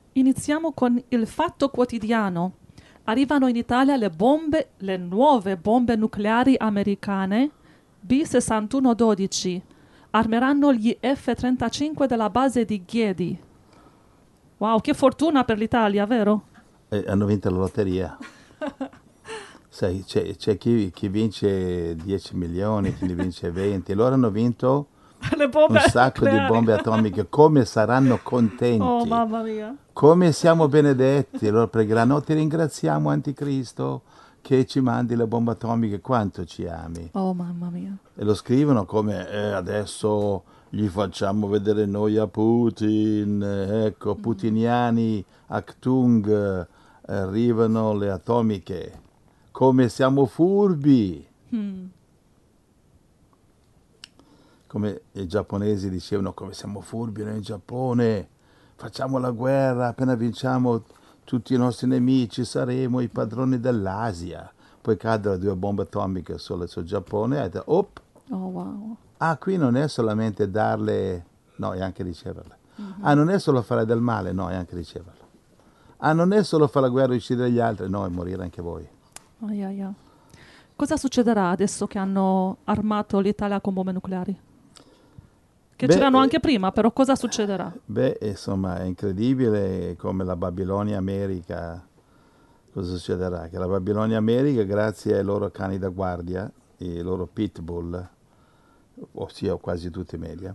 Iniziamo con il Fatto Quotidiano. Arrivano in Italia le nuove bombe nucleari americane B-6112. Armeranno gli F-35 della base di Ghiedi. Wow, che fortuna per l'Italia, vero? Hanno vinto la lotteria. Sai, c'è chi vince 10 milioni, chi ne vince 20. Loro hanno vinto Le bombe un sacco di nucleari. bombe atomiche. Come saranno Oh, contenti? mamma mia. Come siamo benedetti? Loro pregheranno, "Oh, ti ringraziamo Anticristo che ci mandi le bombe atomiche, quanto ci ami." Oh, mamma mia. E lo scrivono come adesso gli facciamo vedere noi a Putin, ecco, putiniani, Achtung, arrivano le atomiche. Come siamo furbi! Hmm. Come i giapponesi dicevano, come siamo furbi noi in Giappone, facciamo la guerra, appena vinciamo tutti i nostri nemici saremo i padroni dell'Asia. Poi cadono due bombe atomiche sul Giappone e op, Oh, wow. qui non è solamente darle, no, è anche riceverle. Non è solo fare del male, no, è anche riceverle. Non è solo fare la guerra e uccidere gli altri, no, è morire anche voi. Ai, ai, ai. Cosa succederà adesso che hanno armato l'Italia con bombe nucleari? Che Beh, c'erano anche prima, però cosa succederà? insomma, è incredibile come la Babilonia America, cosa succederà? Che la Babilonia America, grazie ai loro cani da guardia, i loro pitbull, ossia quasi tutti i media,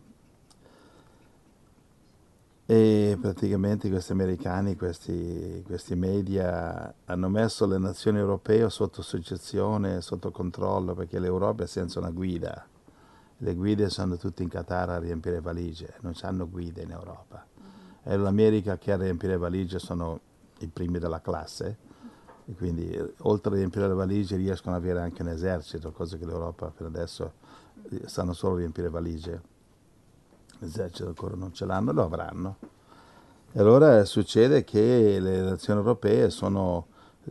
e praticamente questi americani, questi media hanno messo le nazioni europee sotto soggezione, sotto controllo, perché l'Europa è senza una guida. Le guide sono tutte in Qatar a riempire valigie, non hanno guide in Europa. E l'America che a riempire valigie sono i primi della classe, e quindi oltre a riempire le valigie riescono ad avere anche un esercito, cosa che l'Europa per adesso sanno solo riempire valigie. L'esercito ancora non ce l'hanno, lo avranno. E allora succede che le nazioni europee sono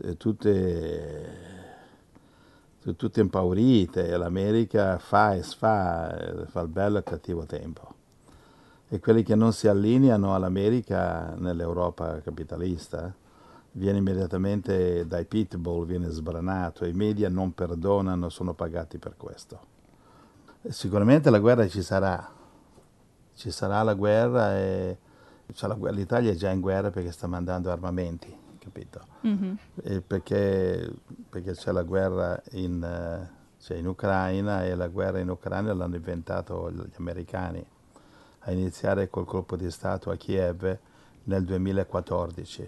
tutte impaurite e l'America fa e sfa, fa il bello e il cattivo tempo. E quelli che non si allineano all'America nell'Europa capitalista viene immediatamente dai pitbull, viene sbranato, i media non perdonano, sono pagati per questo. E sicuramente la guerra ci sarà la guerra e l'Italia è già in guerra perché sta mandando armamenti, capito? Mhm. Perché c'è la guerra in Ucraina e la guerra in Ucraina l'hanno inventato gli americani, a iniziare col colpo di Stato a Kiev nel 2014.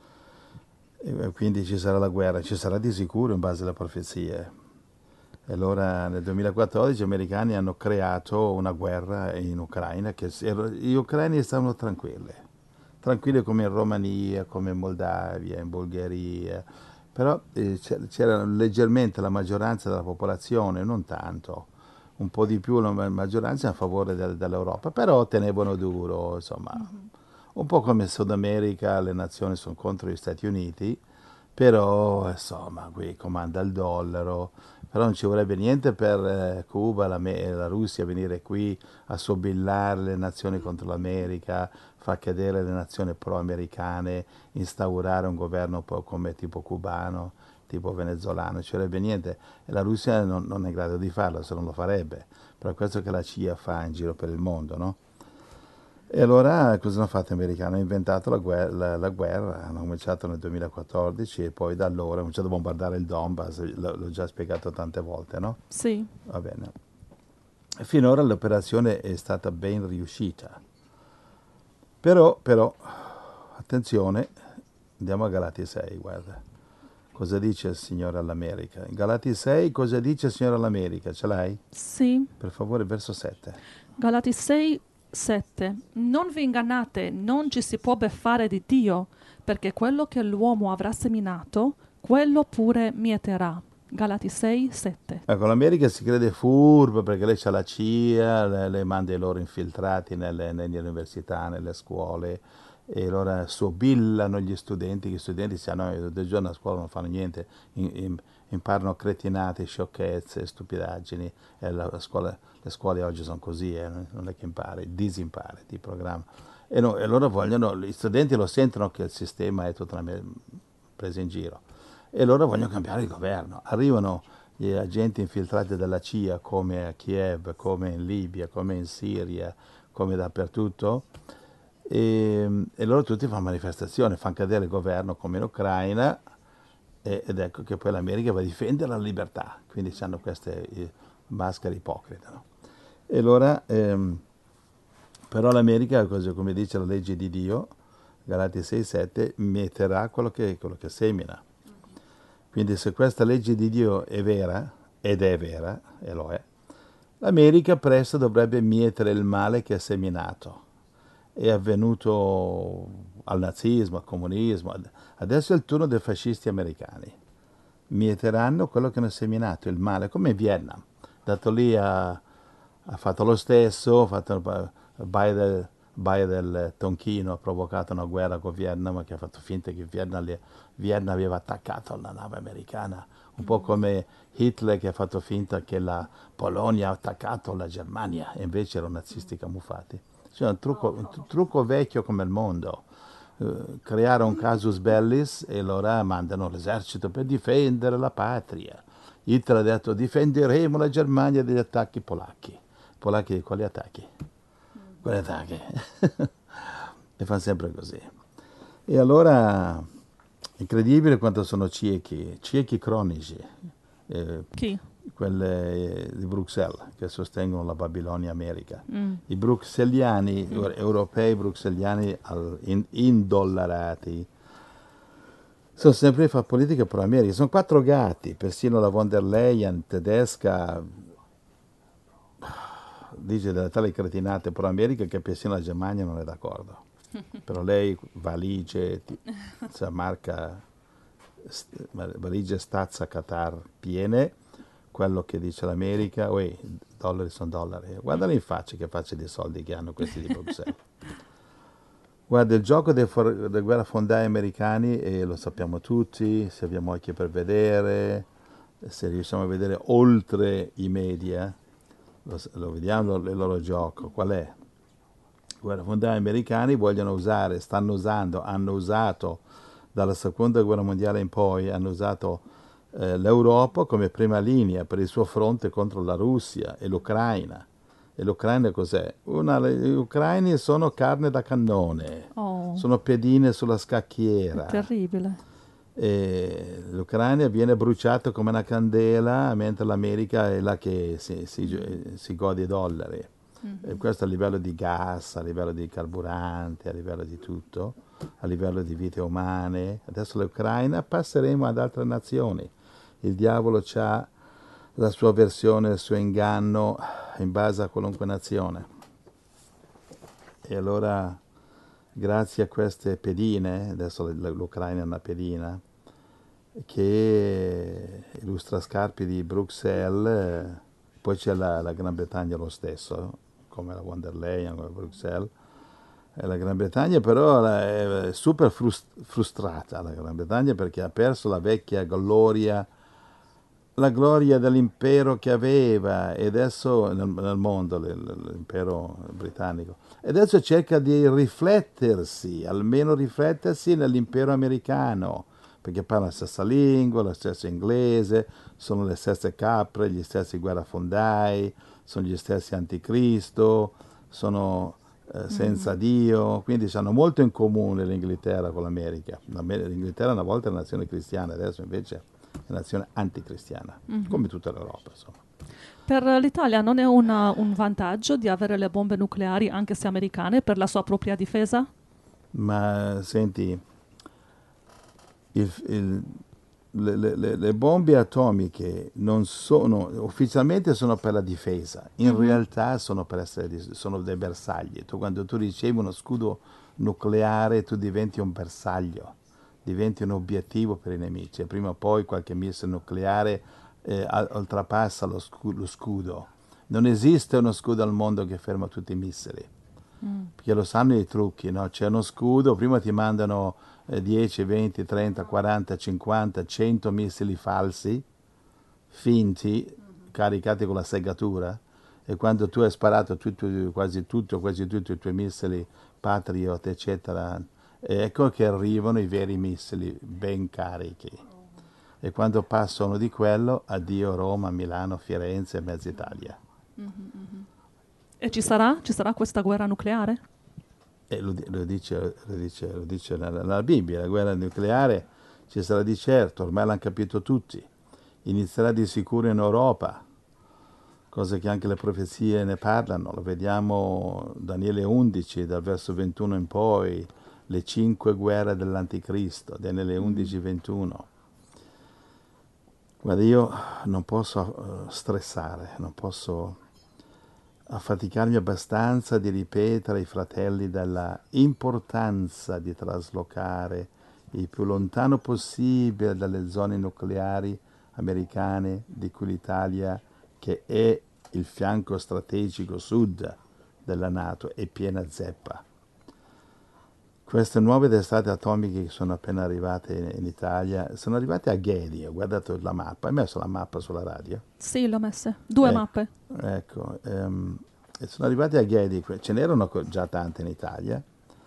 E quindi ci sarà la guerra, ci sarà di sicuro in base alle profezie. E allora nel 2014 gli americani hanno creato una guerra in Ucraina, gli ucraini stavano tranquilli come in Romania, come in Moldavia, in Bulgaria, però c'era leggermente la maggioranza della popolazione, non tanto, un po' di più la maggioranza a favore dell'Europa, però tenevano duro, insomma, un po' come in Sud America le nazioni sono contro gli Stati Uniti, però insomma qui comanda il dollaro, però non ci vorrebbe niente per Cuba, la Russia venire qui a sobillare le nazioni contro l'America, far cadere le nazioni pro-americane, instaurare un governo un po' come tipo cubano, tipo venezuelano, non ci vorrebbe niente e la Russia non è in grado di farlo, se non lo farebbe, però questo che la CIA fa in giro per il mondo, no? E allora cosa hanno fatto gli americani? Hanno inventato la guerra, hanno cominciato nel 2014 e poi da allora hanno cominciato a bombardare il Donbass, l'ho già spiegato tante volte, no? Sì. Va bene. E finora l'operazione è stata ben riuscita. Però, attenzione, andiamo a Galati 6, guarda. Cosa dice il Signore all'America? In Galati 6 cosa dice il Signore all'America? Ce l'hai? Sì. Per favore, verso 7. Galati 6, 7. Non vi ingannate, non ci si può beffare di Dio, perché quello che l'uomo avrà seminato, quello pure mieterà. Galati 6, 7. Ecco, l'America si crede furba perché lei c'ha la CIA, le manda i loro infiltrati nelle università, nelle scuole, e allora sobillano gli studenti, che gli studenti sanno che tutto il giorno a scuola non fanno niente, imparano cretinate, sciocchezze, stupidaggini, e le scuole oggi sono così, non è che impari, disimpari, ti programma. E loro vogliono, gli studenti lo sentono che il sistema è totalmente preso in giro e loro vogliono cambiare il governo. Arrivano gli agenti infiltrati della CIA come a Kiev, come in Libia, come in Siria, come dappertutto e loro tutti fanno manifestazioni, fanno cadere il governo come in Ucraina ed ecco che poi l'America va a difendere la libertà, quindi hanno queste maschere ipocrite. No? E allora, però l'America, così come dice la legge di Dio, Galati 6,7, metterà quello che semina. Quindi se questa legge di Dio è vera, ed è vera, e lo è, l'America presto dovrebbe mietere il male che è seminato. È avvenuto al nazismo, al comunismo, adesso è il turno dei fascisti americani. Mieteranno quello che hanno seminato, il male, come in Vietnam. Dato lì ha fatto lo stesso, ha fatto il baia del Tonchino, ha provocato una guerra con Vietnam, che ha fatto finta che Vietnam aveva attaccato la nave americana, un po' come Hitler che ha fatto finta che la Polonia ha attaccato la Germania, e invece erano nazisti camuffati. Cioè un trucco vecchio come il mondo. Creare un casus bellis e allora mandano l'esercito per difendere la patria. Hitler ha detto difenderemo la Germania dagli attacchi polacchi. Polacchi quali attacchi? Quali attacchi? E fanno sempre così. E allora, incredibile quanto sono ciechi cronici. Chi? Quelle di Bruxelles che sostengono la Babilonia America. I bruxelliani, europei bruxelliani indollarati, sono sempre a fare politica pro America. Sono quattro gatti, persino la von der Leyen tedesca dice delle tali cretinate pro America che persino la Germania non è d'accordo. Però lei valigie, marca valigie stazza Qatar piene, quello che dice l'America, dollari sono dollari. Guardali in faccia che faccia di soldi che hanno questi di Bruxelles. Guarda, il gioco dei guerrafondai americani, e lo sappiamo tutti, se abbiamo occhi per vedere, se riusciamo a vedere oltre i media, lo vediamo il loro gioco. Qual è? I guerrafondai americani vogliono usare, stanno usando, hanno usato dalla seconda guerra mondiale in poi, hanno usato l'Europa come prima linea per il suo fronte contro la Russia e l'Ucraina. E l'Ucraina cos'è? Gli ucraini sono carne da cannone, sono pedine sulla scacchiera. È terribile. E l'Ucraina viene bruciata come una candela, mentre l'America è là che si gode i dollari. E questo a livello di gas, a livello di carburanti, a livello di tutto, a livello di vite umane. Adesso l'Ucraina passeremo ad altre nazioni. Il diavolo ha la sua versione, il suo inganno in base a qualunque nazione. E allora, grazie a queste pedine, adesso l'Ucraina è una pedina, che illustra scarpi di Bruxelles, poi c'è la Gran Bretagna lo stesso, come la von der Leyen, come Bruxelles. La Gran Bretagna però è super frustrata, la Gran Bretagna, perché ha perso la vecchia gloria, la gloria dell'impero che aveva, e adesso nel mondo, l'impero britannico, e adesso cerca di almeno riflettersi nell'impero americano, perché parla la stessa lingua, la stessa inglese, sono le stesse capre, gli stessi guerrafondai, sono gli stessi anticristo, sono senza Dio, quindi hanno molto in comune l'Inghilterra con l'America. L'Inghilterra una volta era una nazione cristiana, adesso invece è una nazione anticristiana, come tutta l'Europa, insomma. Per l'Italia non è un vantaggio di avere le bombe nucleari, anche se americane, per la sua propria difesa? Ma senti, le bombe atomiche non sono, ufficialmente sono per la difesa, in realtà sono sono dei bersagli. Quando tu ricevi uno scudo nucleare tu diventi un bersaglio, diventi un obiettivo per i nemici, e prima o poi qualche missile nucleare oltrepassa lo scudo. Non esiste uno scudo al mondo che ferma tutti i missili, perché lo sanno i trucchi, no? C'è uno scudo, prima ti mandano 10, 20, 30, 40, 50, 100 missili falsi, finti, caricati con la segatura, E quando tu hai sparato quasi tutti i tuoi missili Patriot, eccetera, ecco che arrivano i veri missili ben carichi. E quando passano di quello, addio Roma, Milano, Firenze e mezza Italia. E ci sarà questa guerra nucleare? E lo dice la Bibbia, la guerra nucleare ci sarà di certo, ormai l'hanno capito tutti. Inizierà di sicuro in Europa, cosa che anche le profezie ne parlano. Lo vediamo Daniele 11, dal verso 21 in poi, le 5 guerre dell'Anticristo, Daniele 11, 21. Guarda, io non posso stressare, non posso affaticarmi abbastanza di ripetere ai fratelli della importanza di traslocare il più lontano possibile dalle zone nucleari americane, di cui l'Italia, che è il fianco strategico sud della NATO, è piena zeppa. Queste nuove testate atomiche che sono appena arrivate in Italia, sono arrivate a Ghedi, ho guardato la mappa, hai messo la mappa sulla radio? Sì, l'ho messe. 2 mappe. Ecco, e sono arrivate a Ghedi, ce n'erano già tante in Italia,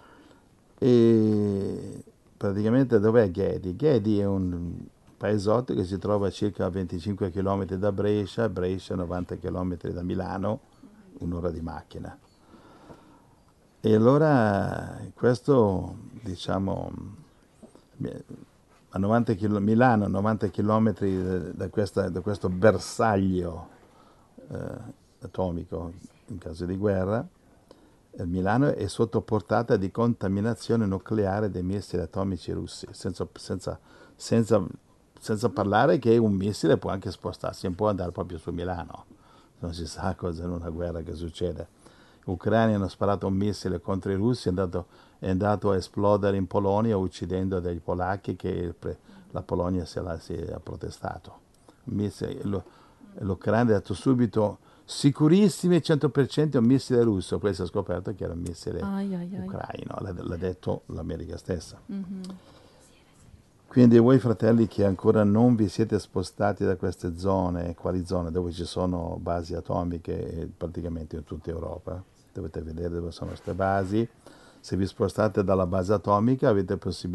e praticamente dov'è Ghedi? Ghedi è un paesotto che si trova a circa 25 km da Brescia, 90 km da Milano, un'ora di macchina. E allora questo, diciamo, Milano, 90 km da questo bersaglio atomico in caso di guerra, Milano è sotto portata di contaminazione nucleare dei missili atomici russi, senza parlare che un missile può anche spostarsi, non può andare proprio su Milano, non si sa cosa in una guerra che succede. Gli ucraini hanno sparato un missile contro i russi, è andato a esplodere in Polonia uccidendo dei polacchi che la Polonia si ha protestato. L'Ucraina ha detto subito sicurissimi 100% un missile russo, poi si è scoperto che era un missile ucraino, l'ha detto l'America stessa. Quindi voi fratelli che ancora non vi siete spostati da queste zone, quali zone? Dove ci sono basi atomiche praticamente in tutta Europa, dovete vedere dove sono queste basi. Se vi spostate dalla base atomica avete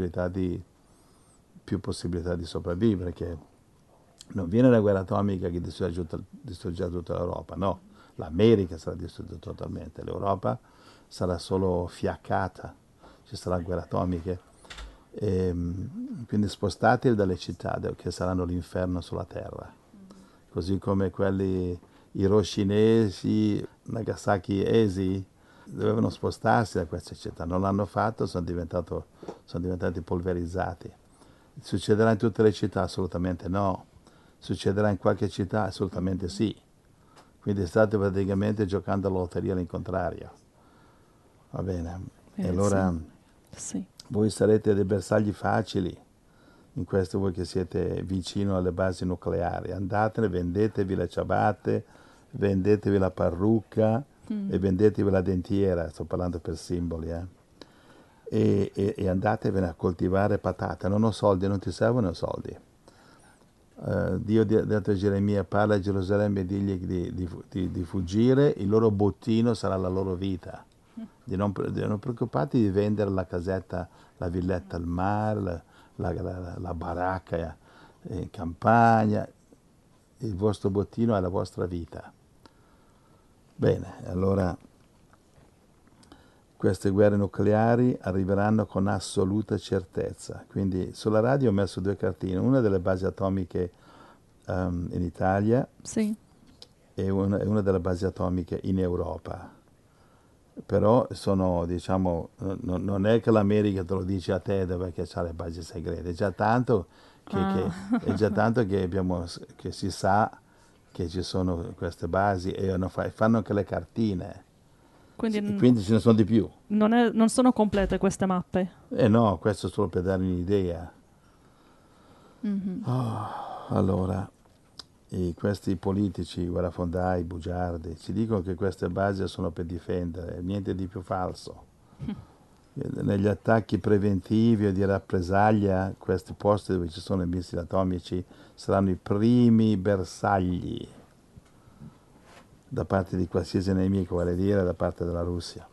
più possibilità di sopravvivere, che non viene la guerra atomica che distruggerà tutta l'Europa, no, l'America sarà distrutta totalmente, l'Europa sarà solo fiaccata, ci saranno guerre atomiche. Quindi spostatevi dalle città che saranno l'inferno sulla terra, così come quelli hiroshinesi, nagasakiesi dovevano spostarsi da queste città, non l'hanno fatto, sono diventati polverizzati. Succederà in tutte le città? Assolutamente no. Succederà in qualche città? Assolutamente sì. Quindi state praticamente giocando alla lotteria all'incontrario. Va bene? E allora sì. Voi sarete dei bersagli facili, in questo voi che siete vicino alle basi nucleari. Andatene, vendetevi le ciabatte, vendetevi la parrucca e vendetevi la dentiera, sto parlando per simboli, e andatevene a coltivare patate. Non ho soldi, non ti servono soldi. Dio ha detto a Geremia, parla a Gerusalemme e digli di fuggire, il loro bottino sarà la loro vita. Di non preoccupati di vendere la casetta, la villetta al mare, la baracca in campagna, il vostro bottino è la vostra vita. Bene, allora queste guerre nucleari arriveranno con assoluta certezza. Quindi sulla radio ho messo 2 cartine, una delle basi atomiche in Italia e una delle basi atomiche in Europa. Però sono, diciamo, non è che l'America te lo dice a te dove c'ha le basi segrete, è già tanto che si sa che ci sono queste basi e fanno anche le cartine. Quindi ce ne sono di più. Non sono complete queste mappe. No, questo è solo per darvi un'idea. Allora, questi politici, guerrafondai, bugiardi, ci dicono che queste basi sono per difendere, niente di più falso. Negli attacchi preventivi o di rappresaglia, questi posti dove ci sono i missili atomici saranno i primi bersagli da parte di qualsiasi nemico, vale a dire da parte della Russia.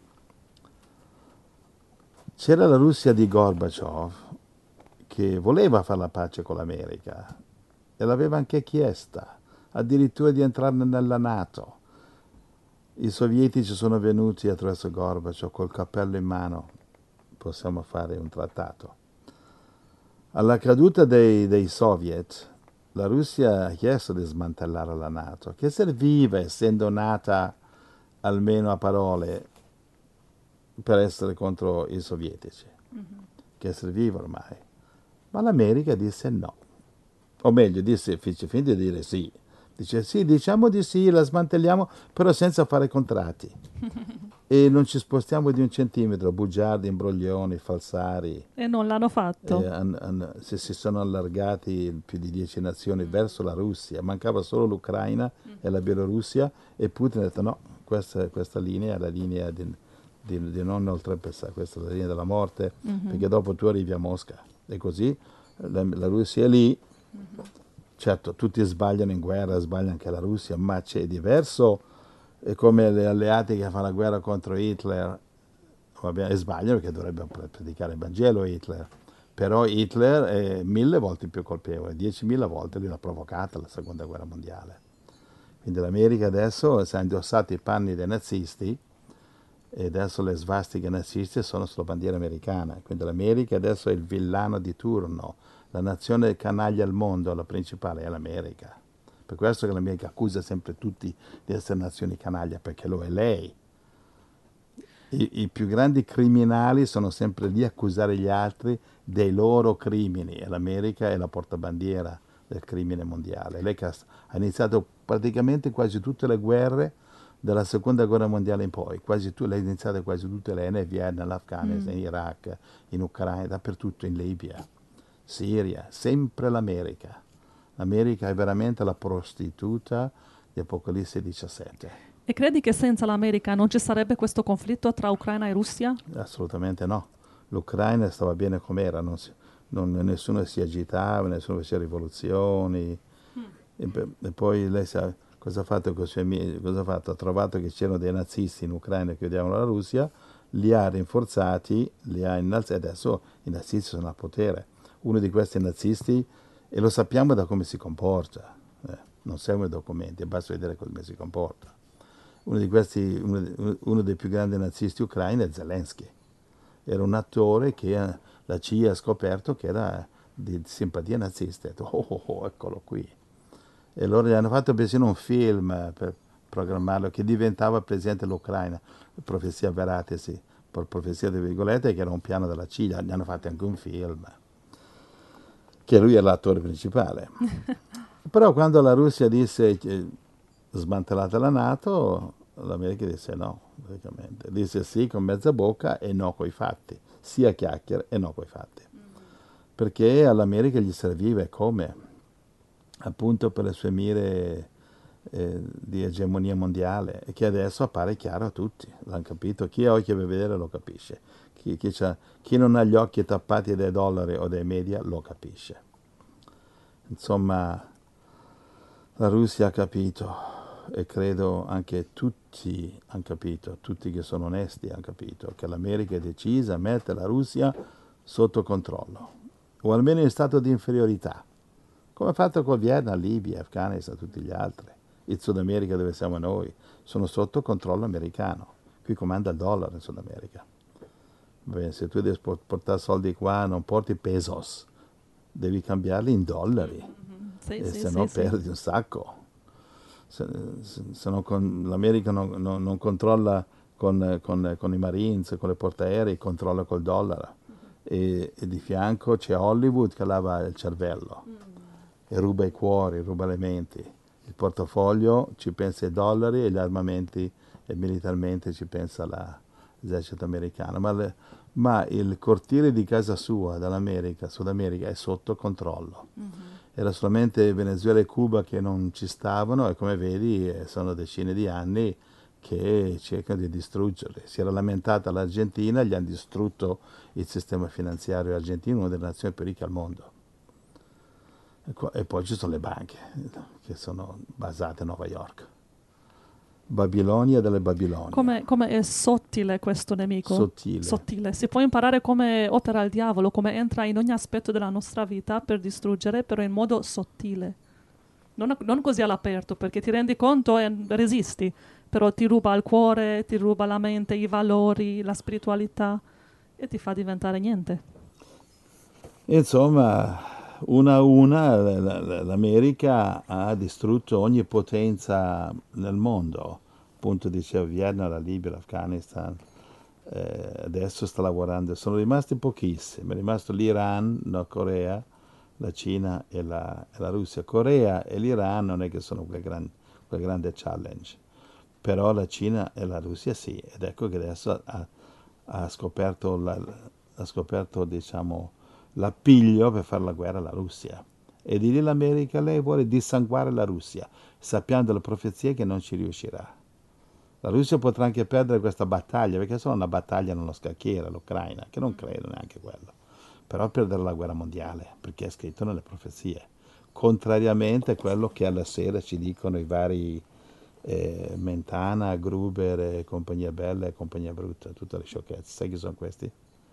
C'era la Russia di Gorbaciov che voleva fare la pace con l'America e l'aveva anche chiesta, addirittura di entrare nella NATO. I sovietici sono venuti attraverso Gorbaciov col cappello in mano, possiamo fare un trattato. Alla caduta dei soviet, la Russia ha chiesto di smantellare la NATO, che serviva, essendo nata almeno a parole, per essere contro i sovietici, che serviva ormai. Ma l'America disse no, o meglio, fece finta di dire sì. Dice sì, diciamo di sì, la smantelliamo, però senza fare contratti. E non ci spostiamo di un centimetro, bugiardi, imbroglioni, falsari. E non l'hanno fatto. Se si sono allargati più di 10 nazioni verso la Russia, mancava solo l'Ucraina e la Bielorussia, e Putin ha detto no, questa linea è la linea di non oltrepassare, questa è la linea della morte, perché dopo tu arrivi a Mosca. E così la Russia è lì. Certo, tutti sbagliano in guerra, sbaglia anche la Russia, ma c'è diverso. È come gli alleati che fanno la guerra contro Hitler, e sbagliano perché dovrebbero predicare il Vangelo Hitler, però Hitler è 1000 volte più colpevole, 10.000 volte lui l'ha provocata la seconda guerra mondiale. Quindi l'America adesso si è indossato i panni dei nazisti e adesso le svastiche naziste sono sulla bandiera americana, quindi l'America adesso è il villano di turno, la nazione canaglia al mondo, la principale è l'America. Per questo che l'America accusa sempre tutti di essere nazioni canaglia, perché lo è lei. I più grandi criminali sono sempre lì a accusare gli altri dei loro crimini, e l'America è la portabandiera del crimine mondiale. Lei ha iniziato praticamente quasi tutte le guerre dalla seconda guerra mondiale in poi, lei ha iniziato quasi tutte le in Vietnam, l'Afghanistan, in Iraq, in Ucraina, dappertutto, in Libia, Siria, sempre l'America. L'America è veramente la prostituta di Apocalisse 17. E credi che senza l'America non ci sarebbe questo conflitto tra Ucraina e Russia? Assolutamente no. L'Ucraina stava bene com'era, nessuno si agitava, nessuno faceva rivoluzioni. E poi lei sa cosa ha fatto con i suoi amici? Cosa ha fatto? Ha trovato che c'erano dei nazisti in Ucraina che odiavano la Russia, li ha rinforzati, li ha innalzati, e adesso i nazisti sono al potere. Uno di questi nazisti, e lo sappiamo da come si comporta, non seguono i documenti, basta vedere come si comporta. Uno dei più grandi nazisti ucraini è Zelensky. Era un attore che la CIA ha scoperto che era di simpatia nazista. Ha detto, eccolo qui. E loro gli hanno fatto persino un film per programmarlo, che diventava presidente dell'Ucraina, profezia veratesi, profezia di virgolette, che era un piano della CIA. Gli hanno fatto anche un film, che lui è l'attore principale. Però quando la Russia disse smantellate la NATO, l'America disse no, praticamente. Disse sì con mezza bocca e no coi fatti, sia chiacchiere e no coi fatti. Perché all'America gli serviva, come? Appunto per le sue mire di egemonia mondiale, e che adesso appare chiaro a tutti, l'hanno capito. Chi ha occhi per vedere lo capisce, chi non ha gli occhi tappati dai dollari o dai media lo capisce. Insomma, la Russia ha capito, e credo anche tutti hanno capito, tutti che sono onesti hanno capito, che l'America è decisa a mettere la Russia sotto controllo, o almeno in stato di inferiorità, come ha fatto con Vietnam, Libia, Afghanistan, tutti gli altri. Il Sud America, dove siamo noi, sono sotto controllo americano. Qui comanda il dollaro in Sud America. Beh, se tu devi portare soldi qua, non porti pesos, devi cambiarli in dollari, se no perdi un sacco. L'America non controlla con i Marines, con le portaerei, controlla col dollaro. E di fianco c'è Hollywood che lava il cervello e ruba i cuori, ruba le menti. Il portafoglio ci pensa ai dollari, e gli armamenti, e militarmente ci pensa l'esercito americano. Ma il cortile di casa sua, dall'America, Sud America, è sotto controllo. Era solamente Venezuela e Cuba che non ci stavano, e come vedi sono decine di anni che cercano di distruggerli. Si era lamentata l'Argentina, gli hanno distrutto il sistema finanziario argentino, una delle nazioni più ricche al mondo. E poi ci sono le banche, che sono basate a New York. Babilonia delle Babilonie. Come è sottile questo nemico? Sottile. Sottile. Si può imparare come opera il diavolo, come entra in ogni aspetto della nostra vita per distruggere, però in modo sottile. Non così all'aperto, perché ti rendi conto e resisti, però ti ruba il cuore, ti ruba la mente, i valori, la spiritualità e ti fa diventare niente. Insomma, una a una l'America ha distrutto ogni potenza nel mondo. Appunto dicevo Vietnam, la Libia, l'Afghanistan. Adesso sta lavorando. Sono rimasti pochissimi. È rimasto l'Iran, la Corea, la Cina e la Russia. Corea e l'Iran non è che sono quel grande challenge. Però la Cina e la Russia sì. Ed ecco che adesso ha scoperto, diciamo, l'appiglio per fare la guerra alla Russia. E di lì l'America, lei vuole dissanguare la Russia, sappiamo dalle profezie che non ci riuscirà. La Russia potrà anche perdere questa battaglia, perché è solo una battaglia nello scacchiere, l'Ucraina, che non credo neanche quello. Però perderà la guerra mondiale, perché è scritto nelle profezie. Contrariamente a quello che alla sera ci dicono i vari Mentana, Gruber, compagnia bella e compagnia brutta, tutte le sciocchezze. Sai chi sono questi?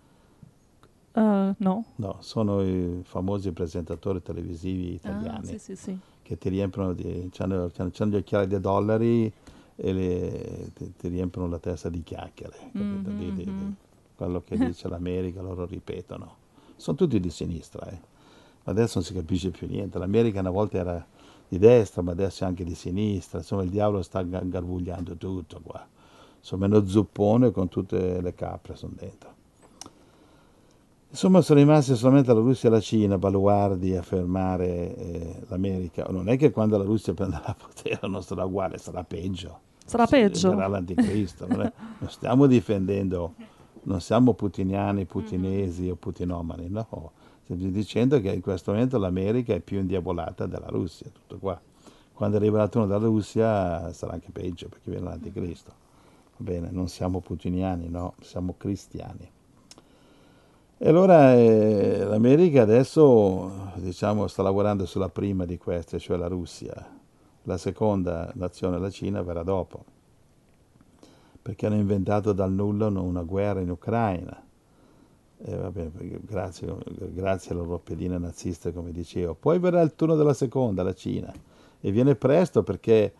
No. No, sono i famosi presentatori televisivi italiani Sì. che ti riempiono c'hanno gli occhiali dei dollari e ti riempiono la testa di chiacchiere, capito? Di quello che dice l'America, loro ripetono. Sono tutti di sinistra, Adesso non si capisce più niente. L'America una volta era di destra, ma adesso è anche di sinistra. Insomma, il diavolo sta garbugliando tutto qua. Insomma, è uno zuppone con tutte le capre sono dentro. Insomma, sono rimasti solamente la Russia e la Cina, baluardi a fermare l'America. Non è che quando la Russia prenderà il potere non sarà uguale, sarà peggio. Sarà peggio? Verrà l'anticristo. Non stiamo difendendo, non siamo putiniani, putinesi o putinomani, no. Stiamo dicendo che in questo momento l'America è più indiavolata della Russia, tutto qua. Quando arriverà il turno della Russia sarà anche peggio, perché viene l'anticristo. Va bene, non siamo putiniani, no, siamo cristiani. E allora l'America adesso, diciamo, sta lavorando sulla prima di queste, cioè la Russia. La seconda nazione, la Cina, verrà dopo, perché hanno inventato dal nulla una guerra in Ucraina. E vabbè, grazie alle loro pedine naziste, come dicevo. Poi verrà il turno della seconda, la Cina, e viene presto perché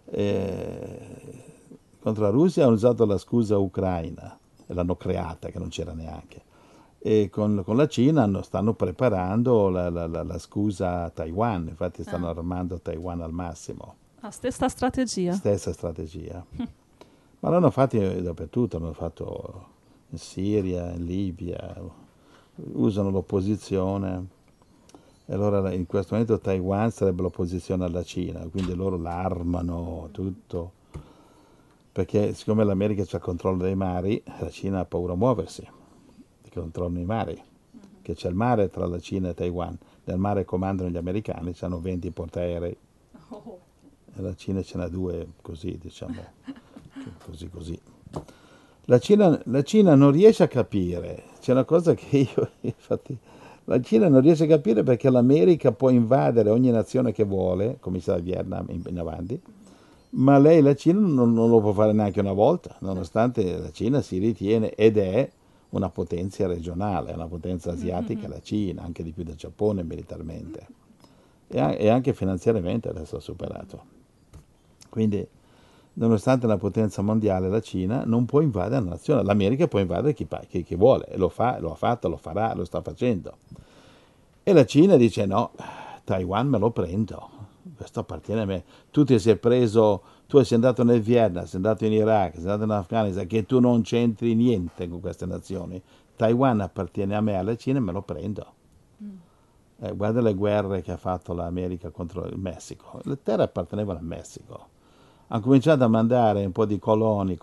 contro la Russia hanno usato la scusa ucraina, e l'hanno creata, che non c'era neanche. E con la Cina stanno preparando la scusa Taiwan, infatti stanno armando Taiwan al massimo. Stessa strategia. Stessa strategia. Ma l'hanno fatto dappertutto, l'hanno fatto in Siria, in Libia, usano l'opposizione. E allora in questo momento Taiwan sarebbe l'opposizione alla Cina, quindi loro l'armano, tutto. Perché siccome l'America c'ha il controllo dei mari, la Cina ha paura a muoversi. Controllano i mari, che c'è il mare tra la Cina e Taiwan. Nel mare comandano gli americani, hanno 20 portaerei. E la Cina ce n'ha 2, così, diciamo, così. La Cina non riesce a capire, c'è una cosa che io, infatti, la Cina non riesce a capire perché l'America può invadere ogni nazione che vuole, come sta il Vietnam in avanti, ma lei, la Cina, non lo può fare neanche una volta, nonostante la Cina si ritiene ed è una potenza regionale, una potenza asiatica, la Cina, anche di più del Giappone militarmente e anche finanziariamente adesso ha superato. Quindi, nonostante una potenza mondiale, la Cina non può invadere una nazione. L'America può invadere chi vuole, e lo ha fatto, lo farà, lo sta facendo. E la Cina dice no, Taiwan me lo prendo, questo appartiene a me. Tu sei andato nel Vietnam, sei andato in Iraq, sei andato in Afghanistan, che tu non c'entri niente con queste nazioni. Taiwan appartiene a me, alla Cina, e me lo prendo. Guarda le guerre che ha fatto l'America contro il Messico. Le terre appartenevano al Messico. Hanno cominciato a mandare un po' di coloni,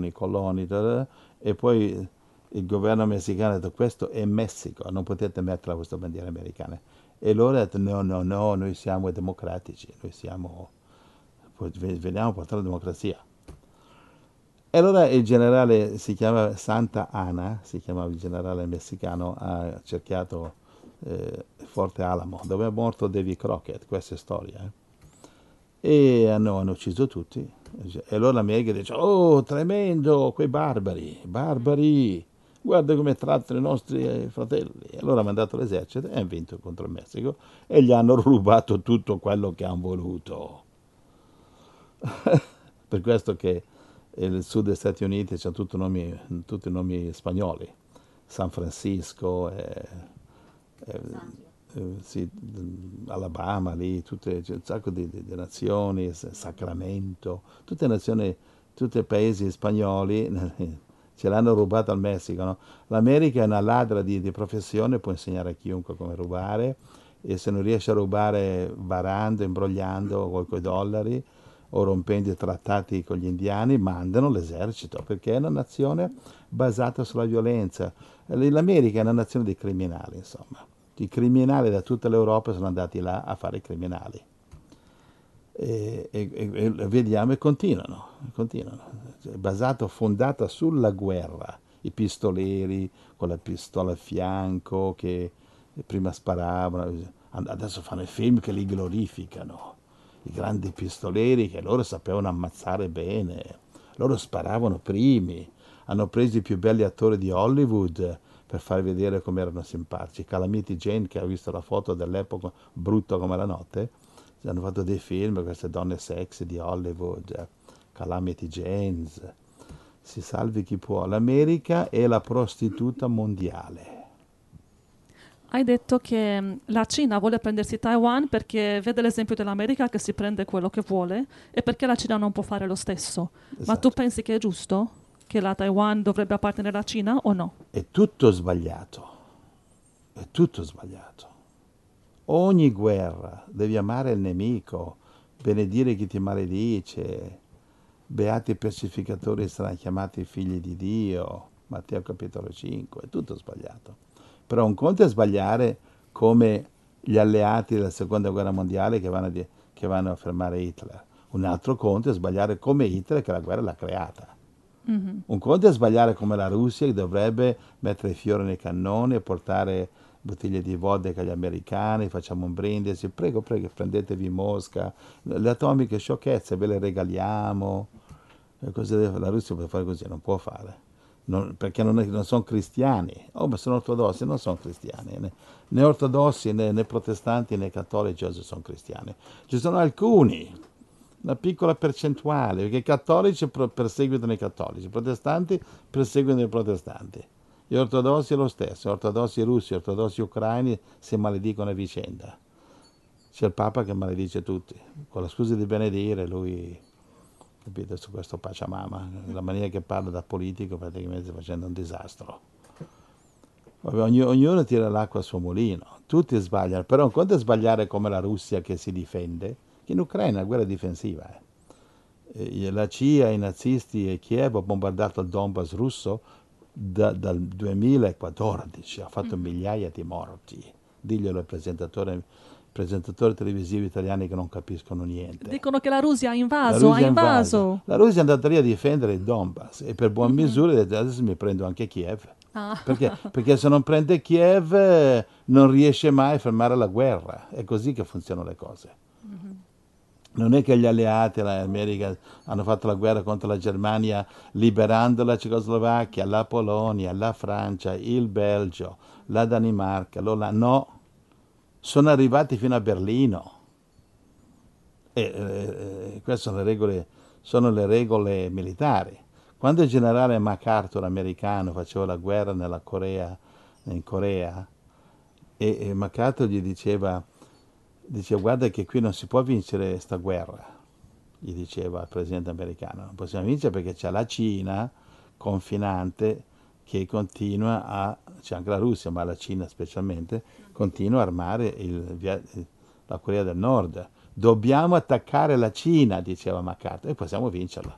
e poi il governo messicano ha detto questo è Messico, non potete mettere queste bandiere americane. E loro hanno detto no, noi siamo democratici, veniamo a portare la democrazia. E allora il generale si chiama Santa Anna, si chiamava il generale messicano, ha cerchiato Forte Alamo, dove è morto Davy Crockett, questa è storia. e hanno ucciso tutti. E allora l'America dice, oh, tremendo, quei barbari, barbari, guarda come trattano i nostri fratelli. E allora ha mandato l'esercito e hanno vinto contro il Messico e gli hanno rubato tutto quello che hanno voluto. Per questo che il sud degli Stati Uniti c'è tutti nomi spagnoli. San Francisco, sì, Alabama, lì, c'è un sacco di nazioni, Sacramento, tutte nazioni, tutti paesi spagnoli ce l'hanno rubato al Messico. No? L'America è una ladra di professione, può insegnare a chiunque come rubare e se non riesce a rubare barando, imbrogliando con i dollari o rompendo i trattati con gli indiani, mandano l'esercito perché è una nazione basata sulla violenza. L'America è una nazione di criminali, insomma. I criminali da tutta l'Europa sono andati là a fare i criminali. E vediamo e continuano. È fondata sulla guerra. I pistoleri con la pistola a fianco che prima sparavano, adesso fanno i film che li glorificano. I grandi pistoleri che loro sapevano ammazzare bene, loro sparavano primi, hanno preso i più belli attori di Hollywood per far vedere come erano simpatici. Calamity Jane, che ha visto la foto dell'epoca brutta come la notte, hanno fatto dei film, queste donne sexy di Hollywood, Calamity Janes, si salvi chi può. L'America è la prostituta mondiale. Hai detto che la Cina vuole prendersi Taiwan perché vede l'esempio dell'America che si prende quello che vuole e perché la Cina non può fare lo stesso. Ma tu Esatto. pensi che è giusto? Che la Taiwan dovrebbe appartenere alla Cina o no? È tutto sbagliato. È tutto sbagliato. Ogni guerra devi amare il nemico, benedire chi ti maledice. Beati i pacificatori saranno chiamati figli di Dio. Matteo capitolo 5, è tutto sbagliato. Però un conto è sbagliare come gli alleati della seconda guerra mondiale che vanno a fermare Hitler. Un altro conto è sbagliare come Hitler che la guerra l'ha creata. Un conto è sbagliare come la Russia che dovrebbe mettere i fiori nei cannoni e portare bottiglie di vodka agli americani, facciamo un brindisi, prego, prego, prendetevi Mosca, le atomiche sciocchezze ve le regaliamo. La Russia può fare così, non può fare. Perché non sono cristiani. Oh, ma sono ortodossi, non sono cristiani. Né ortodossi, né protestanti, né cattolici oggi sono cristiani. Ci sono alcuni, una piccola percentuale, perché i cattolici perseguitano i cattolici, i protestanti perseguitano i protestanti. Gli ortodossi è lo stesso, ortodossi russi, ortodossi ucraini si maledicono a vicenda. C'è il Papa che maledice tutti, con la scusa di benedire, lui, capite, su questo Pachamama, la maniera che parla da politico praticamente sta facendo un disastro. Vabbè, ognuno tira l'acqua al suo mulino, tutti sbagliano, però un conto è sbagliare come la Russia che si difende, che in Ucraina è una guerra difensiva. La CIA, i nazisti e Kiev hanno bombardato il Donbass russo dal 2014, ha fatto migliaia di morti. Diglielo ai presentatori televisivi italiani che non capiscono niente. Dicono che la Russia ha La invaso, Russia è invasa. La Russia è andata lì a difendere il Donbass e per buon misura adesso mi prendo anche Kiev. Ah. Perché se non prende Kiev non riesce mai a fermare la guerra. È così che funzionano le cose. Non è che gli alleati, l'America, hanno fatto la guerra contro la Germania liberando la Cecoslovacchia, la Polonia, la Francia, il Belgio, la Danimarca, no, sono arrivati fino a Berlino. Queste sono le regole militari. Quando il generale MacArthur americano faceva la guerra in Corea, e MacArthur gli diceva guarda che qui non si può vincere questa guerra, gli diceva il presidente americano, non possiamo vincere perché c'è la Cina confinante che c'è anche la Russia, ma la Cina specialmente, continua a armare la Corea del Nord. Dobbiamo attaccare la Cina, diceva MacArthur, e possiamo vincerla.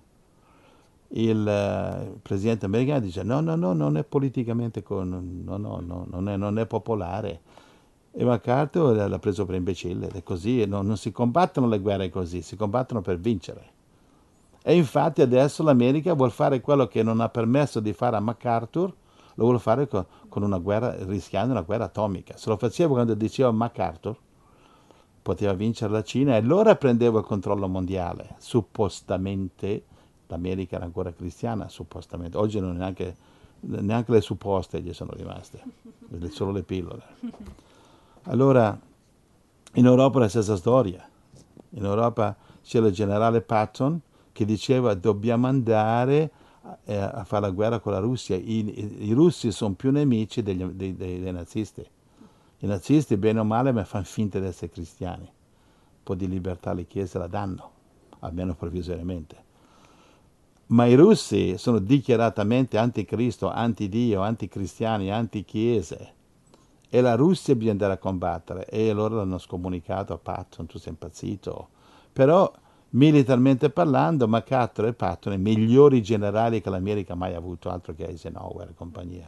Il presidente americano dice no, non è politicamente, non è popolare. E MacArthur l'ha preso per imbecille, ed è così, non si combattono le guerre così, si combattono per vincere. E infatti adesso l'America vuole fare quello che non ha permesso di fare a MacArthur, lo vuole fare con una guerra, rischiando una guerra atomica. Se lo faceva quando diceva MacArthur, poteva vincere la Cina e allora prendeva il controllo mondiale. Suppostamente l'America era ancora cristiana, suppostamente. Oggi non neanche le supposte gli sono rimaste, solo le pillole. Allora, in Europa è la stessa storia. In Europa c'era il generale Patton che diceva dobbiamo andare a fare la guerra con la Russia. I russi sono più nemici dei nazisti. I nazisti, bene o male, ma fanno finta di essere cristiani. Un po' di libertà alle chiese la danno, almeno provvisoriamente. Ma i russi sono dichiaratamente anticristo, antidio, anticristiani, antichiese. E la Russia bisogna andare a combattere. E allora l'hanno scomunicato a Patton, tu sei impazzito. Però, militarmente parlando, MacArthur e Patton, i migliori generali che l'America mai ha avuto, altro che Eisenhower e compagnia,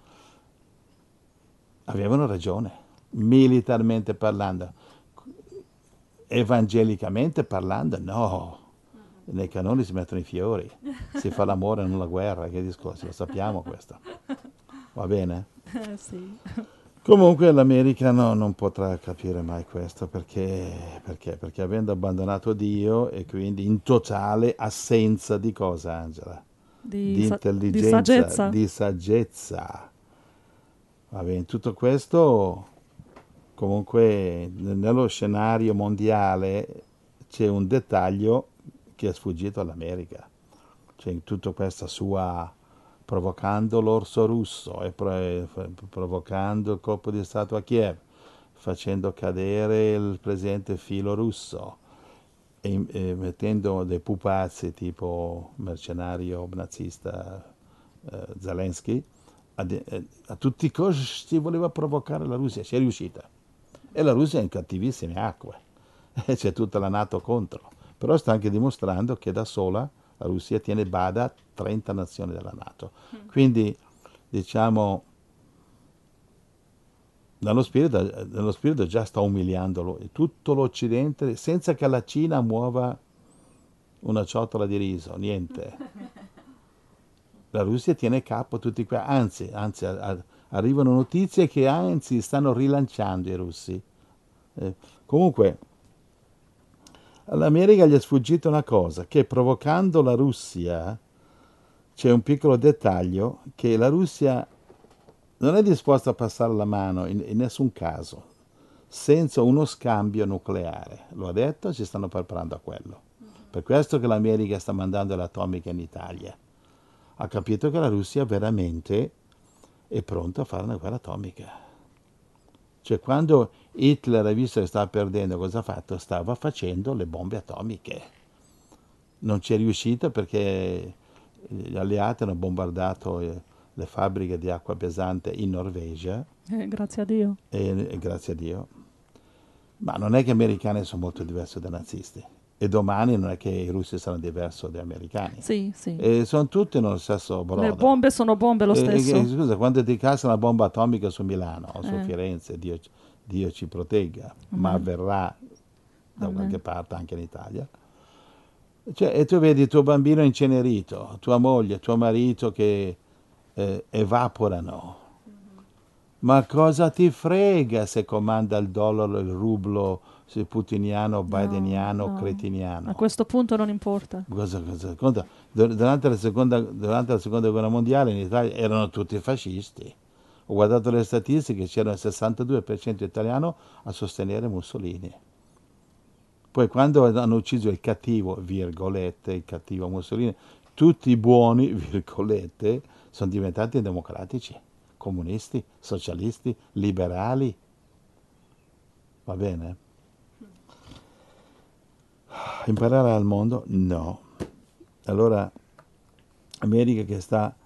avevano ragione. Militarmente parlando. Evangelicamente parlando, no. Nei canoni si mettono i fiori, si fa l'amore, non la guerra, che discorso, lo sappiamo questo. Va bene? Sì. Comunque l'America non potrà capire mai questo perché avendo abbandonato Dio e quindi in totale assenza di cosa, Angela? Di intelligenza, saggezza. di saggezza. Va bene, tutto questo comunque nello scenario mondiale c'è un dettaglio che è sfuggito all'America. Cioè in tutta questa sua provocando l'orso russo e provocando il colpo di Stato a Kiev, facendo cadere il presidente filorusso e mettendo dei pupazzi tipo mercenario nazista Zelensky, a tutti i costi voleva provocare la Russia, ci è riuscita. E la Russia è in cattivissime acque, e c'è tutta la NATO contro. Però sta anche dimostrando che da sola la Russia tiene bada 30 nazioni della NATO. Quindi, diciamo, nello spirito già sta umiliando tutto l'Occidente senza che la Cina muova una ciotola di riso, niente. La Russia tiene capo tutti qua, anzi arrivano notizie che anzi stanno rilanciando i russi. Comunque, all'America gli è sfuggita una cosa, che provocando la Russia c'è un piccolo dettaglio, che la Russia non è disposta a passare la mano in nessun caso, senza uno scambio nucleare. Lo ha detto, ci stanno preparando a quello. Per questo che l'America sta mandando le atomiche in Italia. Ha capito che la Russia veramente è pronta a fare una guerra atomica. Cioè quando Hitler ha visto che stava perdendo, cosa ha fatto? Stava facendo le bombe atomiche. Non ci è riuscito perché gli alleati hanno bombardato le fabbriche di acqua pesante in Norvegia. Grazie a Dio. E grazie a Dio. Ma non è che gli americani sono molto diversi dai nazisti. E domani non è che i russi saranno diversi dagli americani. Sì, sì. E sono tutti nello stesso brodo. Le bombe sono bombe lo stesso. Scusa, quando ti casca una bomba atomica su Milano o su Firenze, Dio ci protegga, ma avverrà da qualche parte anche in Italia. Cioè, e tu vedi il tuo bambino incenerito, tua moglie, tuo marito che evaporano. Ma cosa ti frega se comanda il dollaro, il rublo, se putiniano, bideniano, No. cretiniano? A questo punto non importa. Cosa conta? Durante la seconda guerra mondiale in Italia erano tutti fascisti. Ho guardato le statistiche, c'era il 62% italiano a sostenere Mussolini. Poi quando hanno ucciso il cattivo, virgolette, il cattivo Mussolini, tutti i buoni, virgolette, sono diventati democratici, comunisti, socialisti, liberali. Va bene? Imparare al mondo? No. Allora, America che sta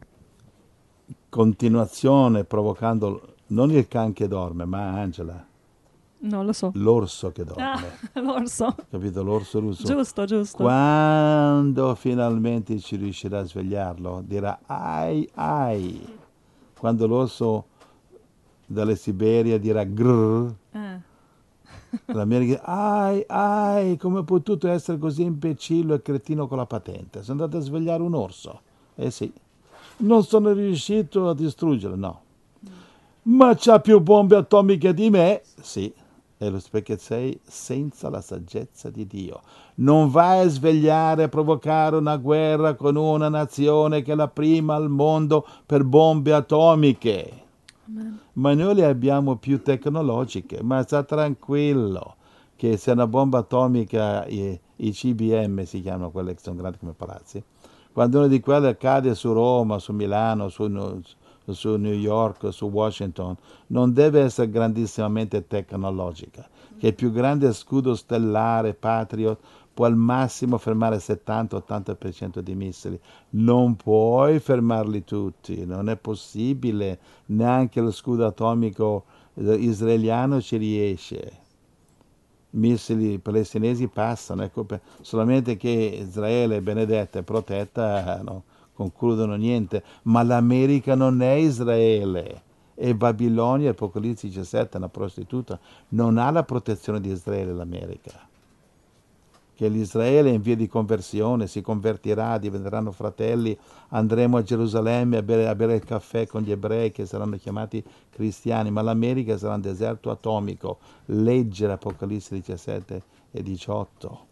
continuazione provocando non il can che dorme, ma Angela, Non lo so. l'orso che dorme. L'orso. Capito? L'orso russo. Giusto. Quando finalmente ci riuscirà a svegliarlo, dirà ai ai. Quando l'orso dalle Siberia dirà grrr, l'America ai, come è potuto essere così imbecillo e cretino con la patente? Sono andato a svegliare un orso. Eh sì. Non sono riuscito a distruggerlo, no. Ma c'ha più bombe atomiche di me? Sì. perché sei senza la saggezza di Dio. Non vai a svegliare e provocare una guerra con una nazione che è la prima al mondo per bombe atomiche. Amen. Ma noi le abbiamo più tecnologiche, ma sta tranquillo che se una bomba atomica, i CBM si chiamano quelle che sono grandi come palazzi, quando una di quelle cade su Roma, su Milano, su New York, su Washington, non deve essere grandissimamente tecnologica, che il più grande scudo stellare Patriot può al massimo fermare 70-80% di missili. Non puoi fermarli tutti, non è possibile, neanche lo scudo atomico israeliano ci riesce. Missili palestinesi passano, ecco, solamente che Israele è benedetta e protetta, no, concludono niente, ma l'America non è Israele, è Babilonia, Apocalisse 17, una prostituta, non ha la protezione di Israele l'America. Che l'Israele è in via di conversione, si convertirà, diventeranno fratelli, andremo a Gerusalemme a bere il caffè con gli ebrei che saranno chiamati cristiani, ma l'America sarà un deserto atomico. Legge l'Apocalisse 17 e 18.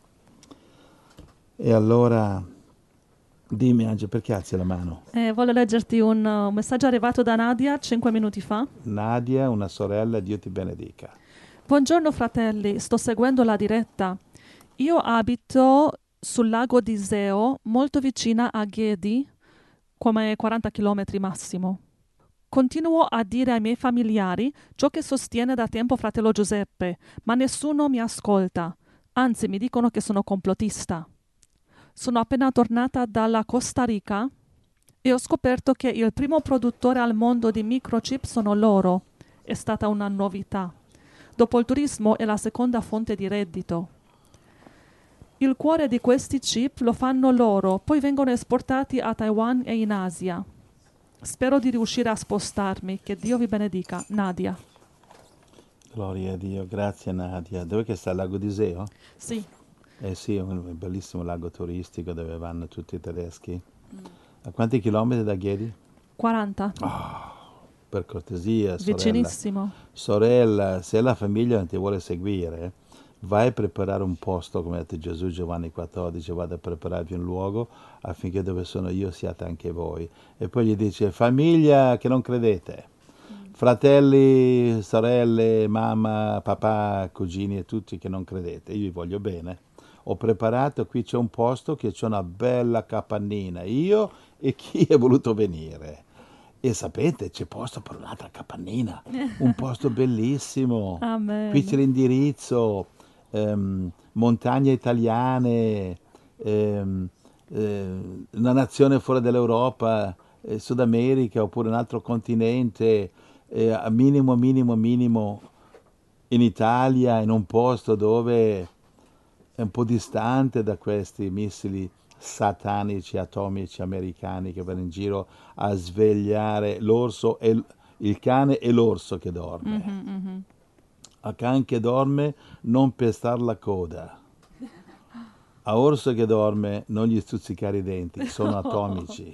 E allora, dimmi Angelo, perché alzi la mano? Voglio leggerti un messaggio arrivato da Nadia 5 minuti fa. Nadia, una sorella, Dio ti benedica. Buongiorno fratelli, sto seguendo la diretta. Io abito sul lago di Iseo, molto vicina a Ghedi, come 40 km massimo. Continuo a dire ai miei familiari ciò che sostiene da tempo fratello Giuseppe, ma nessuno mi ascolta. Anzi, mi dicono che sono complottista. Sono appena tornata dalla Costa Rica e ho scoperto che il primo produttore al mondo di microchip sono loro. È stata una novità. Dopo il turismo è la seconda fonte di reddito. Il cuore di questi chip lo fanno loro, poi vengono esportati a Taiwan e in Asia. Spero di riuscire a spostarmi. Che Dio vi benedica. Nadia. Gloria a Dio, grazie Nadia. Dove che sta il lago di Iseo? Sì. Sì, è un bellissimo lago turistico dove vanno tutti i tedeschi. A quanti chilometri da Ghedi? 40. Per cortesia, sorella. Vicinissimo. Sorella, se la famiglia non ti vuole seguire, vai a preparare un posto, come ha detto Gesù, Giovanni 14, vado a prepararvi un luogo affinché dove sono io siate anche voi. E poi gli dice, famiglia che non credete, fratelli, sorelle, mamma, papà, cugini e tutti che non credete, io vi voglio bene. Ho preparato, qui c'è un posto che c'è una bella capannina, io e chi è voluto venire. E sapete, c'è posto per un'altra capannina, un posto bellissimo. Amen. Qui c'è l'indirizzo, montagne italiane, una nazione fuori dall'Europa, Sud America oppure un altro continente, a minimo in Italia, in un posto dove è un po' distante da questi missili satanici atomici americani che vanno in giro a svegliare l'orso e il cane e l'orso che dorme. A can che dorme non pestar la coda. A orso che dorme non gli stuzzicare i denti, sono atomici.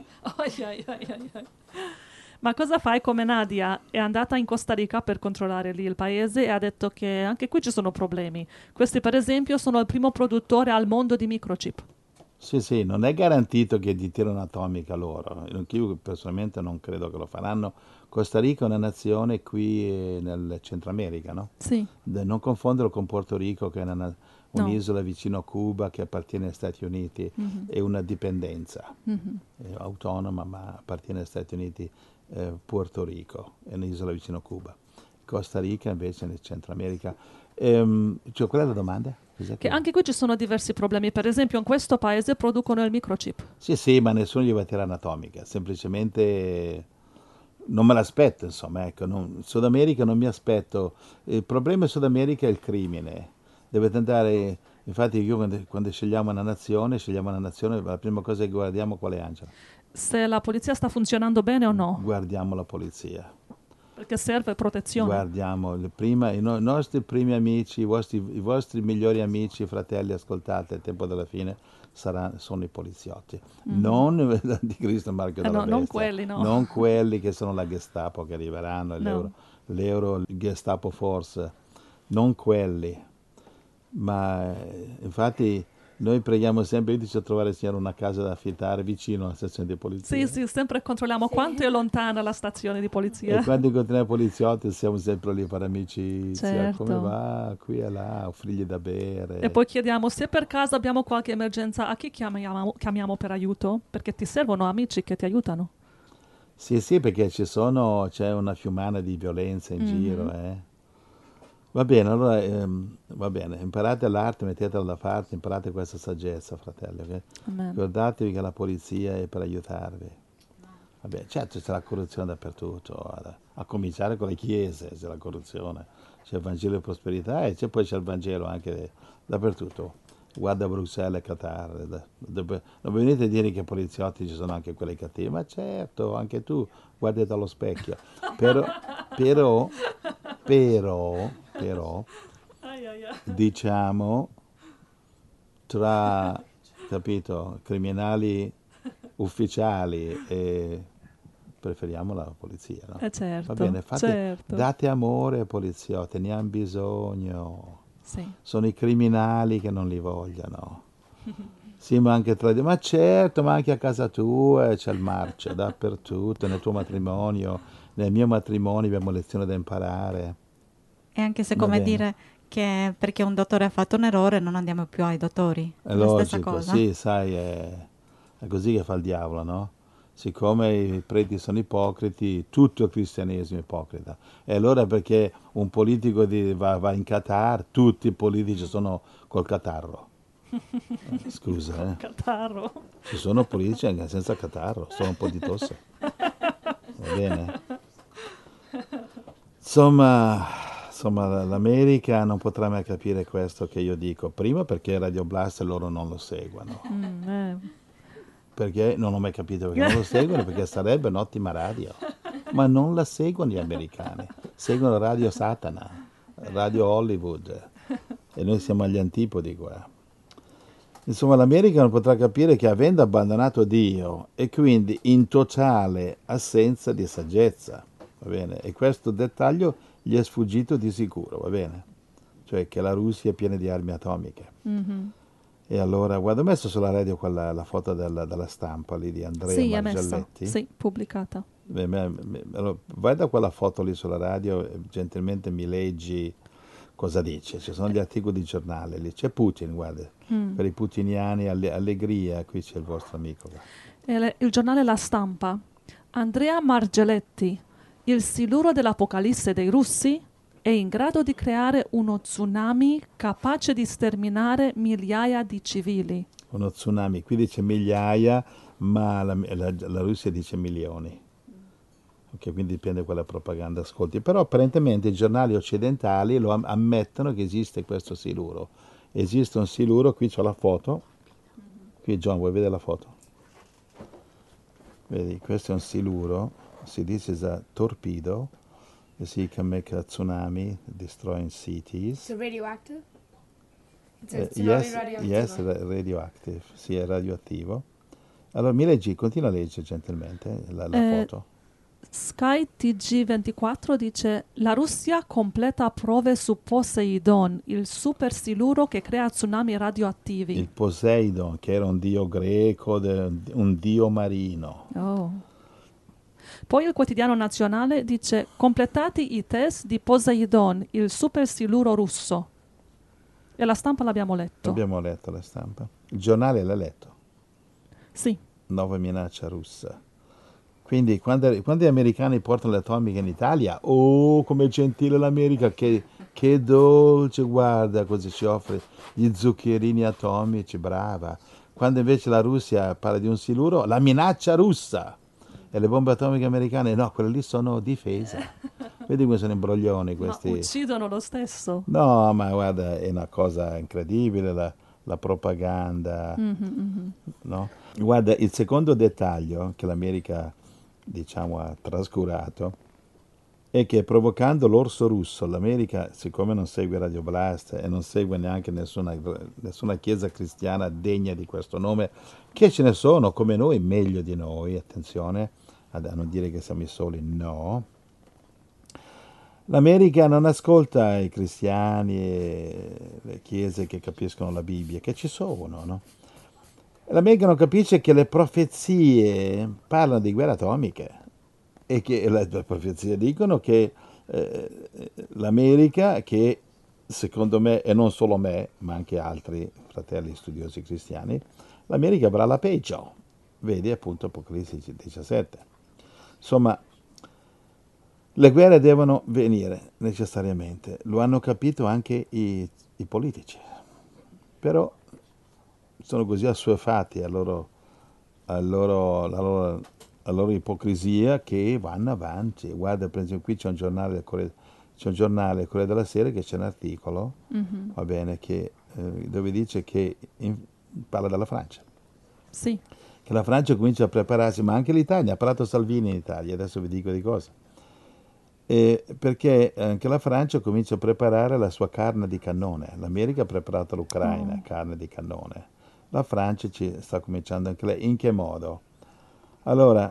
Ma cosa fai come Nadia? È andata in Costa Rica per controllare lì il paese e ha detto che anche qui ci sono problemi. Questi per esempio sono il primo produttore al mondo di microchip. Sì, non è garantito che gli tirano atomica loro. Io personalmente non credo che lo faranno. Costa Rica è una nazione qui nel Centro America, no? Sì. Non confonderlo con Porto Rico, che è un'isola vicino a Cuba che appartiene agli Stati Uniti, è una dipendenza, è autonoma ma appartiene agli Stati Uniti. Porto Rico è un'isola vicino a Cuba. Costa Rica invece nel Centro America. Cioè, qual è la domanda? Che anche qui ci sono diversi problemi. Per esempio in questo paese producono il microchip. Sì, ma nessuno gli va a tirare un'atomica, semplicemente non me l'aspetto, insomma, ecco, Sud America non mi aspetto. Il problema in Sud America è il crimine. Deve andare, infatti io quando scegliamo una nazione, la prima cosa che guardiamo qual è, Angela? Se la polizia sta funzionando bene o no. Guardiamo la polizia. Perché serve protezione. Guardiamo i nostri primi amici, i vostri migliori amici, fratelli, ascoltate, il tempo della fine sono i poliziotti. Non l'anticristo Marco della Bestia. Non quelli, no. Non quelli che sono la Gestapo che arriveranno, l'Euro Gestapo Force. non quelli. Ma infatti noi preghiamo sempre, io dico, trovare, Signore, una casa da affittare vicino alla stazione di polizia. Sì, sempre controlliamo quanto è lontana la stazione di polizia. E quando incontriamo i poliziotti siamo sempre lì per amicizia, come Certo. va, qui e là, offrigli da bere. E poi chiediamo se per caso abbiamo qualche emergenza, a chi chiamiamo per aiuto? Perché ti servono amici che ti aiutano. Sì, perché c'è una fiumana di violenza in giro, Mhm. eh. Va bene, allora, va bene, imparate l'arte, mettetela da parte, imparate questa saggezza, fratelli, ok? Amen. Ricordatevi che la polizia è per aiutarvi. Vabbè, certo c'è la corruzione dappertutto, a cominciare con le chiese c'è la corruzione, c'è il Vangelo di prosperità e poi c'è il Vangelo anche dappertutto. Guarda Bruxelles e Qatar, dove venite a dire che i poliziotti ci sono anche quelli cattivi, ma certo, anche tu guardi dallo specchio. Però, però, però, Ai, ai, ai. diciamo, tra, capito, criminali ufficiali e preferiamo la polizia, no? Va Certo, bene, certo. date amore ai poliziotti, ne hanno bisogno. Sì. Sono i criminali che non li vogliono. Sì, ma anche ma certo, ma anche a casa tua c'è il marcio dappertutto, nel tuo matrimonio, nel mio matrimonio abbiamo lezioni da imparare. E anche se Va come bene. dire che perché un dottore ha fatto un errore non andiamo più ai dottori. È È la stessa logico, cosa. sì, sai, è così che fa il diavolo, no? Siccome i preti sono ipocriti, tutto il cristianesimo è ipocrita. E allora perché un politico va in Qatar, tutti i politici sono col catarro. Scusa, Catarro. ci sono politici anche senza catarro, solo un po' di tosse. Va bene? Insomma, l'America non potrà mai capire questo che io dico. Prima perché Radio Blast loro non lo seguono. Perché non ho mai capito perché non lo seguono, perché sarebbe un'ottima radio. Ma non la seguono gli americani. Seguono Radio Satana, Radio Hollywood. E noi siamo agli antipodi qua. Insomma, l'America non potrà capire che avendo abbandonato Dio e quindi in totale assenza di saggezza, va bene? E questo dettaglio gli è sfuggito di sicuro, va bene? Cioè che la Russia è piena di armi atomiche. Mhm. E allora, guarda, ho messo sulla radio la foto della stampa lì di Andrea Sì, è messa. Margelletti. Sì, pubblicata. Allora, vai da quella foto lì sulla radio e gentilmente mi leggi cosa dice. Ci sono gli articoli di giornale lì. C'è Putin, guarda. Per i putiniani, allegria, qui c'è il vostro amico. Il giornale La Stampa. Andrea Margelletti, il siluro dell'Apocalisse dei russi, è in grado di creare uno tsunami capace di sterminare migliaia di civili. Uno tsunami, qui dice migliaia, ma la Russia dice milioni. Ok, quindi dipende quella propaganda ascolti. Però apparentemente i giornali occidentali lo ammettono che esiste questo siluro. Esiste un siluro, qui c'ho la foto. Qui John, vuoi vedere la foto? Vedi, questo è un siluro. Si dice a torpedo. He can make a tsunami, destroying cities. So radioactive? It's a tsunami radioactive. Yes, radioactive. Sì, è radioattivo. Allora mi leggi, continua a leggere gentilmente la foto. Sky TG24 dice: la Russia completa prove su Poseidon, il super siluro che crea tsunami radioattivi. Il Poseidon, che era un dio greco, un dio marino. Oh. Poi il quotidiano nazionale dice: completati i test di Poseidon, il super siluro russo. E la stampa l'abbiamo letto. Abbiamo letto la stampa. Il giornale l'ha letto. Sì. Nuova minaccia russa. Quindi quando gli americani portano le atomiche in Italia, oh, come gentile l'America, che dolce, guarda, così ci offre gli zuccherini atomici, brava. Quando invece la Russia parla di un siluro, la minaccia russa. E le bombe atomiche americane, no, quelle lì sono difesa. Vedi come sono imbroglioni questi. Ma uccidono lo stesso. No, ma guarda, è una cosa incredibile la propaganda. No? Guarda, il secondo dettaglio che l'America, diciamo, ha trascurato è che provocando l'orso russo, l'America, siccome non segue Radio Blast e non segue neanche nessuna chiesa cristiana degna di questo nome, che ce ne sono come noi, meglio di noi, attenzione a non dire che siamo i soli, no. L'America non ascolta i cristiani e le chiese che capiscono la Bibbia, che ci sono, no? L'America non capisce che le profezie parlano di guerre atomiche e che le profezie dicono che l'America, che secondo me, e non solo me, ma anche altri fratelli studiosi cristiani, l'America avrà la peggio. Vedi appunto Apocalisse 17. Insomma, le guerre devono venire necessariamente, lo hanno capito anche i politici, però sono così assuefatti alla loro ipocrisia che vanno avanti. Guarda, per esempio, qui c'è un giornale, il Corriere della Sera, che c'è un articolo, va bene, dove dice parla della Francia. Sì. Che la Francia comincia a prepararsi, ma anche l'Italia, ha parlato Salvini in Italia, adesso vi dico di cosa. Perché anche la Francia comincia a preparare la sua carne di cannone. L'America ha preparato l'Ucraina, carne di cannone. La Francia ci sta cominciando anche lei. In che modo? Allora,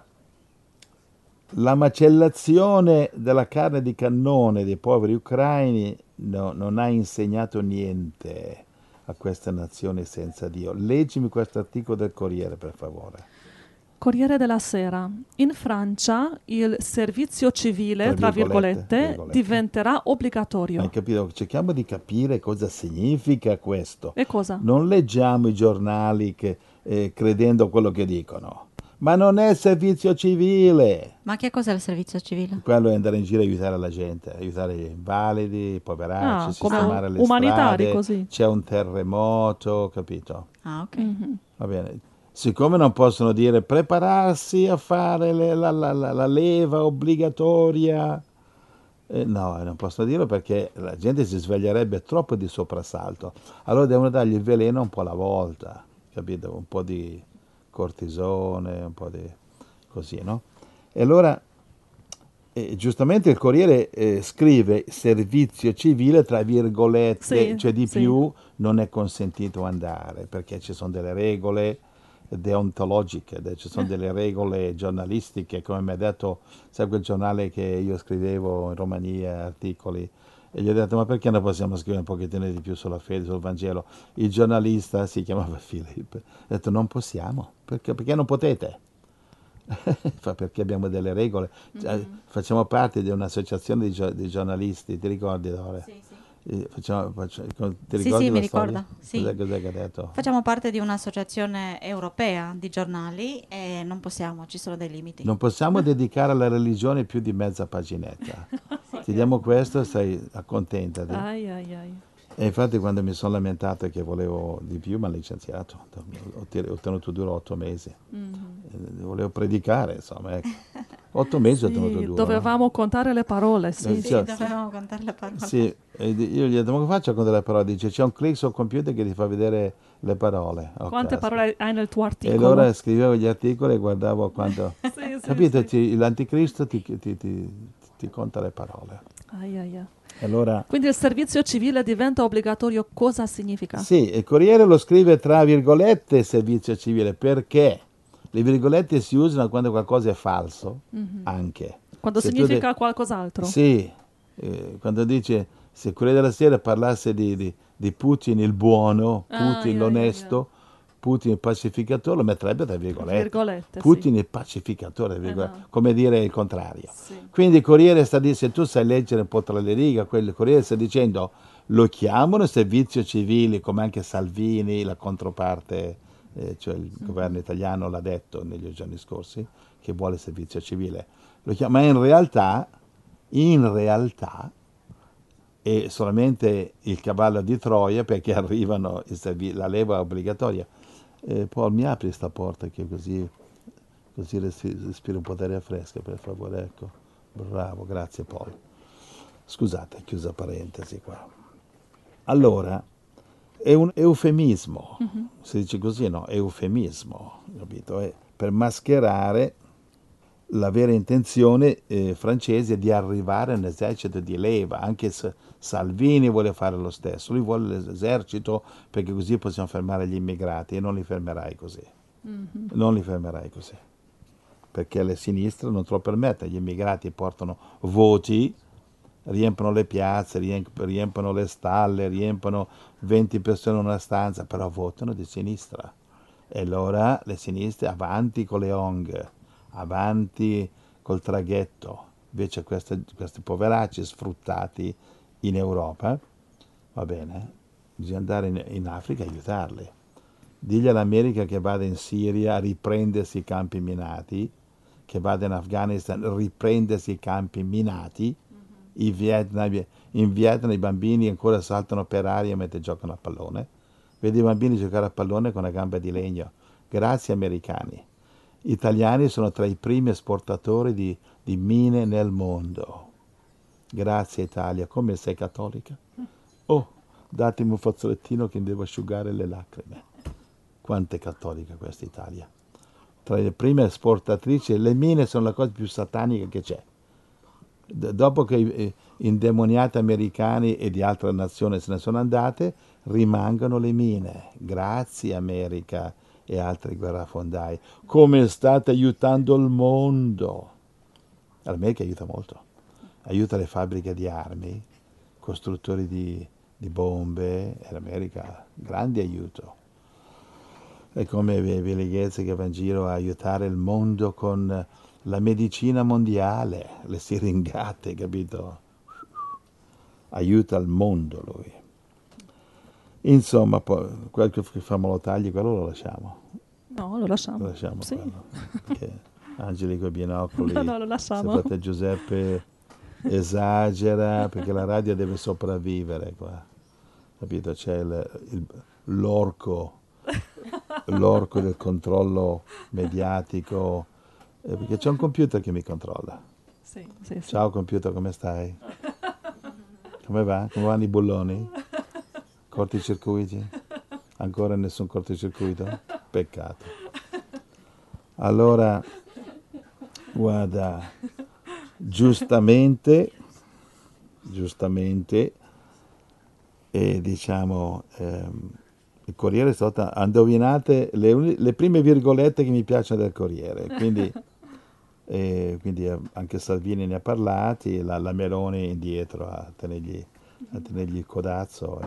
la macellazione della carne di cannone dei poveri ucraini non ha insegnato niente a queste nazioni senza Dio. Leggimi questo articolo del Corriere, per favore. Corriere della Sera. In Francia il servizio civile, tra virgolette, diventerà obbligatorio. Hai capito? Cerchiamo di capire cosa significa questo. E cosa? Non leggiamo i giornali credendo quello che dicono. Ma non è servizio civile. Ma che cos'è il servizio civile? Quello è andare in giro a aiutare la gente, aiutare gli invalidi, i poveracci, sistemare le umanitari, strade. così. C'è un terremoto, capito? Ah, ok. Va bene. Siccome non possono dire prepararsi a fare la leva obbligatoria, no, non possono dirlo perché la gente si sveglierebbe troppo di soprassalto. Allora devono dargli il veleno un po' alla volta, capito? Un po' di cortisone, un po' di così, no? E allora, giustamente il Corriere scrive servizio civile tra virgolette, sì, cioè di sì. più non è consentito andare perché ci sono delle regole deontologiche, ci sono delle regole giornalistiche, come mi ha detto, sai quel giornale che io scrivevo in Romania, articoli, e gli ho detto ma perché non possiamo scrivere un pochettino di più sulla fede, sul Vangelo? Il giornalista si chiamava Filippo, ha detto non possiamo, perché non potete? Perché abbiamo delle regole, facciamo parte di un'associazione di giornalisti, ti ricordi Dore? Sì, sì. Ti Sì, ricordi sì, la mi storia? ricordo. Sì. Cos'è che ha detto? Facciamo parte di un'associazione europea di giornali e non possiamo, ci sono dei limiti. Non possiamo dedicare alla religione più di mezza paginetta. Ti diamo questo, sei accontentati. Ai, ai, ai. E infatti quando mi sono lamentato che volevo di più mi hanno licenziato. Ho tenuto duro 8 mesi. Volevo predicare, insomma. Ecco. 8 mesi ho tenuto Sì, duro. dovevamo contare le parole, sì. Sì, Cioè, dovevamo contare le parole. sì, e io gli ho detto, ma come faccio con delle parole? Dice, c'è un click sul computer che ti fa vedere le parole. Oh, Quante caspita. parole hai nel tuo E articolo? allora scrivevo gli articoli e guardavo quanto... Sì, Capito? sì. L'anticristo ti conta le parole. Ai, ai, ai. E allora... Quindi il servizio civile diventa obbligatorio, cosa significa? Sì, il Corriere lo scrive tra virgolette servizio civile, perché le virgolette si usano quando qualcosa è falso, anche. Quando Se tu significa qualcos'altro? Sì, quando dice, se il Corriere della Sera parlasse di Putin il buono, Putin l'onesto, Putin il pacificatore, lo metterebbe tra virgolette. Virgolette, Putin sì. il pacificatore, virgolette, no. come dire il contrario. Sì. Quindi il Corriere sta dicendo, se tu sai leggere un po' tra le righe, il Corriere sta dicendo, lo chiamano servizio civile, come anche Salvini, la controparte, cioè il governo italiano l'ha detto negli giorni scorsi, che vuole servizio civile. Ma in realtà è solamente il cavallo di Troia perché arrivano la leva obbligatoria. Paul, mi apri sta porta che così respiro un po' d'aria fresca, per favore, ecco. Bravo, grazie Paul. Scusate, chiusa parentesi qua. Allora, è un eufemismo, si dice così, no? Eufemismo, capito? È per mascherare la vera intenzione francese di arrivare a un esercito di leva, anche se Salvini vuole fare lo stesso, lui vuole l'esercito perché così possiamo fermare gli immigrati e non li fermerai così, non li fermerai così, perché le sinistre non te lo permettono, gli immigrati portano voti riempiono le piazze, riempiono le stalle, riempiono 20 persone in una stanza, però votano di sinistra. E allora le sinistre avanti con le ONG, avanti col traghetto. Invece questi poveracci sfruttati in Europa, va bene, bisogna andare in Africa e aiutarli. Digli all'America che vada in Siria a riprendersi i campi minati, che vada in Afghanistan a riprendersi i campi minati. In Vietnam i bambini ancora saltano per aria mentre giocano a pallone. Vedi i bambini giocare a pallone con una gamba di legno. Grazie americani. Gli italiani sono tra i primi esportatori di mine nel mondo. Grazie Italia. Come sei cattolica? Oh, datemi un fazzolettino che devo asciugare le lacrime. Quanto è cattolica questa Italia. Tra le prime esportatrici, le mine sono la cosa più satanica che c'è. Dopo che i indemoniati americani e di altre nazioni se ne sono andate, rimangono le mine. Grazie America e altri guerrafondai. Come state aiutando il mondo? L'America aiuta molto. Aiuta le fabbriche di armi, costruttori di bombe, e l'America grande aiuto. È come Bill Gates che va in giro a aiutare il mondo con la medicina mondiale, le siringate, capito? Aiuta il mondo lui. Insomma, poi, quel che facciamo lo tagli, quello lo lasciamo. No, lo lasciamo. Lo lasciamo Sì. quello. Perché Angeli con i binocoli, No, lo lasciamo. se frate Giuseppe esagera, perché la radio deve sopravvivere qua. Capito? C'è l'orco del controllo mediatico, perché c'è un computer che mi controlla. Sì, sì, sì. Ciao computer, come stai? Come va? Come vanno i bulloni? Corticircuiti? Ancora nessun corticircuito? Peccato. Allora, guarda, giustamente, diciamo, il Corriere è stato, indovinate le prime virgolette che mi piacciono del Corriere, quindi anche Salvini ne ha parlati, la Meloni indietro a tenergli il codazzo.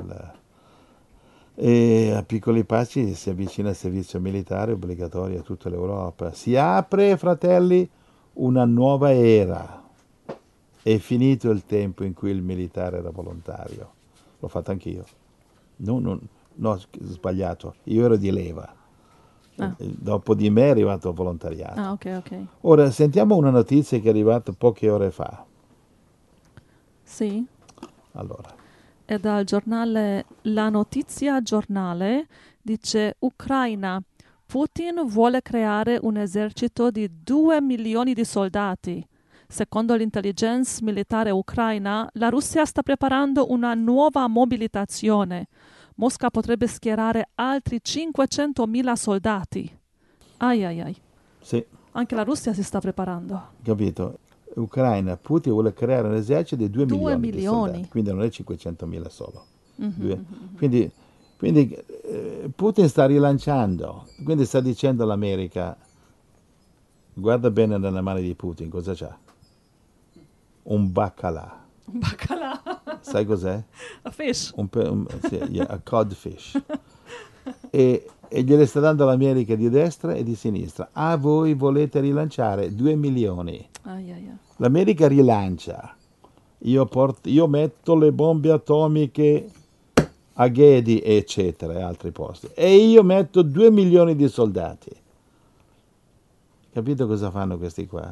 E a piccoli passi si avvicina il servizio militare obbligatorio a tutta l'Europa. Si apre, fratelli, una nuova era. È finito il tempo in cui il militare era volontario. L'ho fatto anch'io. No, sbagliato. Io ero di leva. Dopo di me è arrivato il volontariato. Ah, ok. Ora, sentiamo una notizia che è arrivata poche ore fa. Sì. Allora. È dal giornale La Notizia Giornale, dice Ucraina. Putin vuole creare un esercito di 2 milioni di soldati. Secondo l'intelligence militare ucraina, la Russia sta preparando una nuova mobilitazione. Mosca potrebbe schierare altri 500.000 soldati. Ai. Sì. Anche la Russia si sta preparando. Capito? Ucraina, Putin vuole creare un esercito di 2 milioni di soldati, quindi non è 500.000 solo. Quindi Putin sta rilanciando, quindi sta dicendo all'America, guarda bene nelle mani di Putin, cosa c'ha? Un baccalà. Un baccalà? Sai cos'è? A fish. A codfish. E gliele sta dando l'America di destra e di sinistra. Voi volete rilanciare 2 milioni. L'America rilancia. Io metto le bombe atomiche a Ghedi, eccetera, e altri posti. E io metto 2 milioni di soldati. Capito cosa fanno questi qua?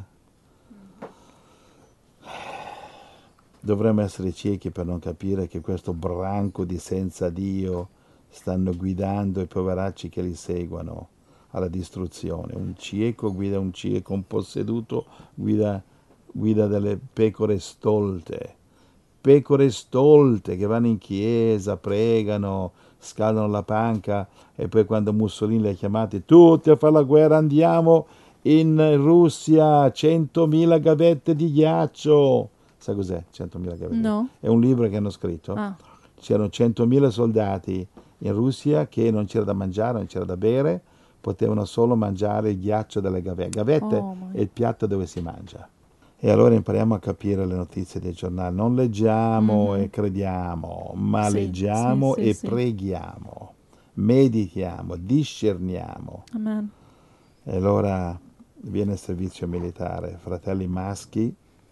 Dovremmo essere ciechi per non capire che questo branco di senza Dio stanno guidando i poveracci che li seguono alla distruzione. Un cieco guida un cieco, un posseduto guida delle pecore stolte che vanno in chiesa, pregano, scaldano la panca e poi quando Mussolini li ha chiamati tutti a fare la guerra, andiamo in Russia, 100.000 gavette di ghiaccio. Sai cos'è 100.000 gavette? No. È un libro che hanno scritto. C'erano 100.000 soldati in Russia che non c'era da mangiare, non c'era da bere, potevano solo mangiare il ghiaccio delle gavette. Gavette è il piatto dove si mangia. E allora impariamo a capire le notizie dei giornali. Non leggiamo e crediamo, ma Sì, leggiamo sì, sì, e sì. preghiamo, meditiamo, discerniamo. Amen. E allora viene il servizio militare. Fratelli maschi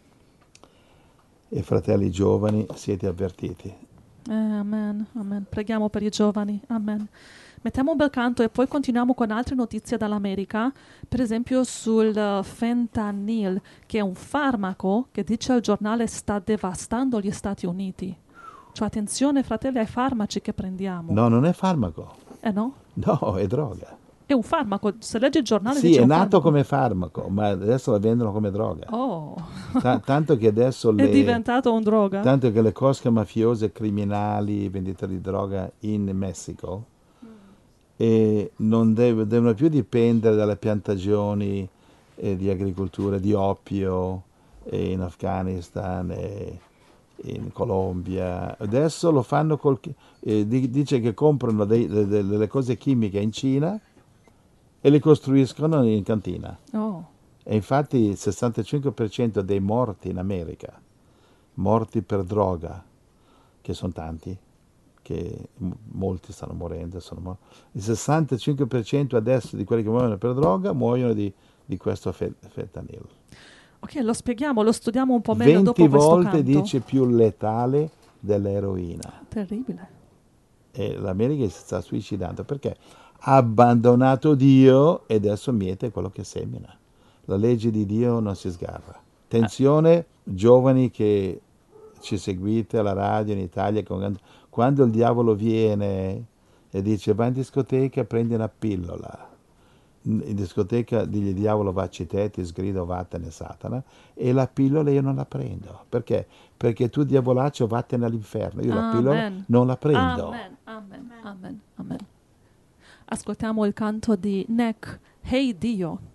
e fratelli giovani, siete avvertiti. Amen, amen. Preghiamo per i giovani. Amen. Mettiamo un bel canto e poi continuiamo con altre notizie dall'America, per esempio sul fentanyl, che è un farmaco che dice al giornale sta devastando gli Stati Uniti. Cioè attenzione fratelli ai farmaci che prendiamo. No, non è farmaco. No? No, è droga. È un farmaco, se leggi il giornale Sì, dice è un nato farmaco. come farmaco, ma adesso la vendono come droga. Oh, Tanto che adesso è diventato un droga? tanto che le cosche mafiose, criminali, venditori di droga in Messico e non devono più dipendere dalle piantagioni di agricoltura di oppio in Afghanistan e in Colombia. Adesso lo fanno dice che comprano delle cose chimiche in Cina e le costruiscono in cantina. Oh, E infatti il 65% dei morti in America, morti per droga, che sono tanti, che molti stanno morendo, il 65% adesso di quelli che muoiono per droga muoiono di questo fentanyl. ok, lo spieghiamo, lo studiamo un po' meglio 20 dopo questo volte canto. dice più letale dell'eroina. Terribile. E l'America si sta suicidando perché ha abbandonato Dio e adesso miete quello che semina. La legge di Dio non si sgarra. Attenzione, giovani che ci seguite alla radio in Italia, quando il diavolo viene e dice vai in discoteca e prendi una pillola. In discoteca il diavolo va a te, ti sgrido vattene Satana, e la pillola io non la prendo. Perché? Perché tu diavolaccio vattene all'inferno. Io la pillola non la prendo. Amen, amen, amen, amen. Ascoltiamo il canto di Neck, Hey Dio.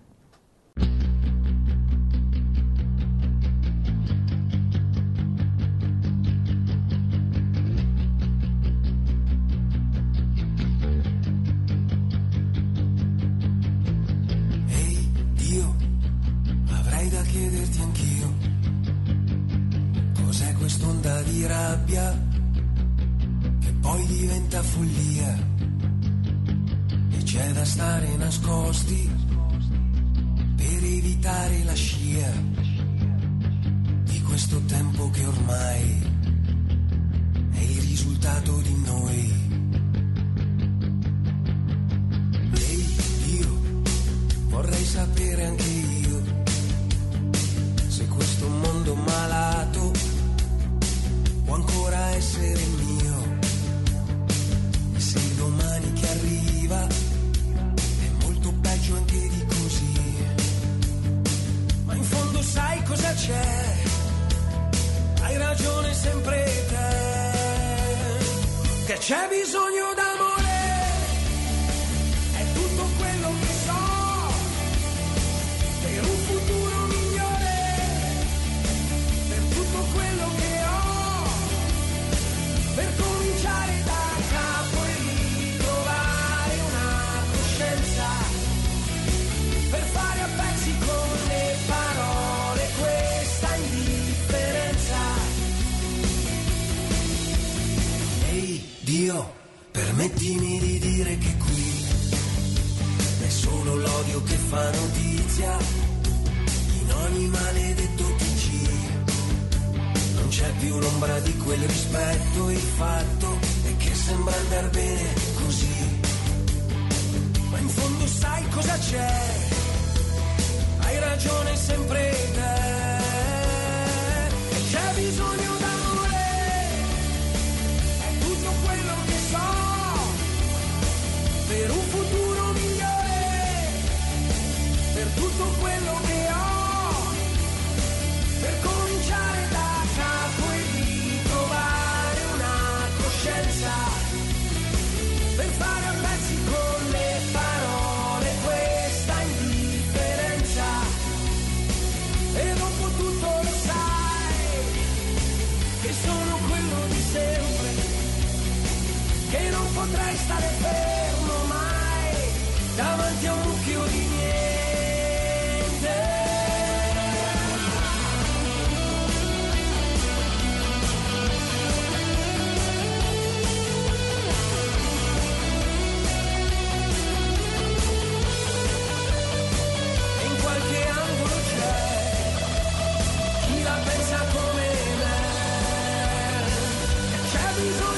Ehi Dio, avrei da chiederti anch'io, cos'è quest'onda di rabbia che poi diventa follia e c'è da stare nascosti per evitare la scia di questo tempo che ormai è il risultato di noi. Ehi Dio, vorrei sapere anche io se questo mondo malato può ancora essere mio e se il domani che arriva è molto peggio anche di così. Ma in fondo sai cosa c'è? Hai ragione sempre te, che c'è bisogno d'amore, è tutto quello che so, per un futuro migliore, per tutto quello che ho, per cominciare da capo e ritrovare una coscienza, per fare a pezzi con le parole questa indifferenza. Ehi Dio, permettimi di dire che qui è solo l'odio che fa notizia in ogni maledetto TG. Non c'è più l'ombra di quel rispetto, il fatto è che sembra andar bene così. Ma in fondo sai cosa c'è? Hai ragione sempre te, e c'è bisogno d'amore, è tutto quello che so, per un futuro migliore, per tutto quello che ho, per cominciare da capo e ritrovare una coscienza, per fare a pezzi con le parole questa indifferenza. E dopo tutto lo sai, che sono quello di sempre, che non potrei stare fermo mai davanti a un mucchio di niente. bisogno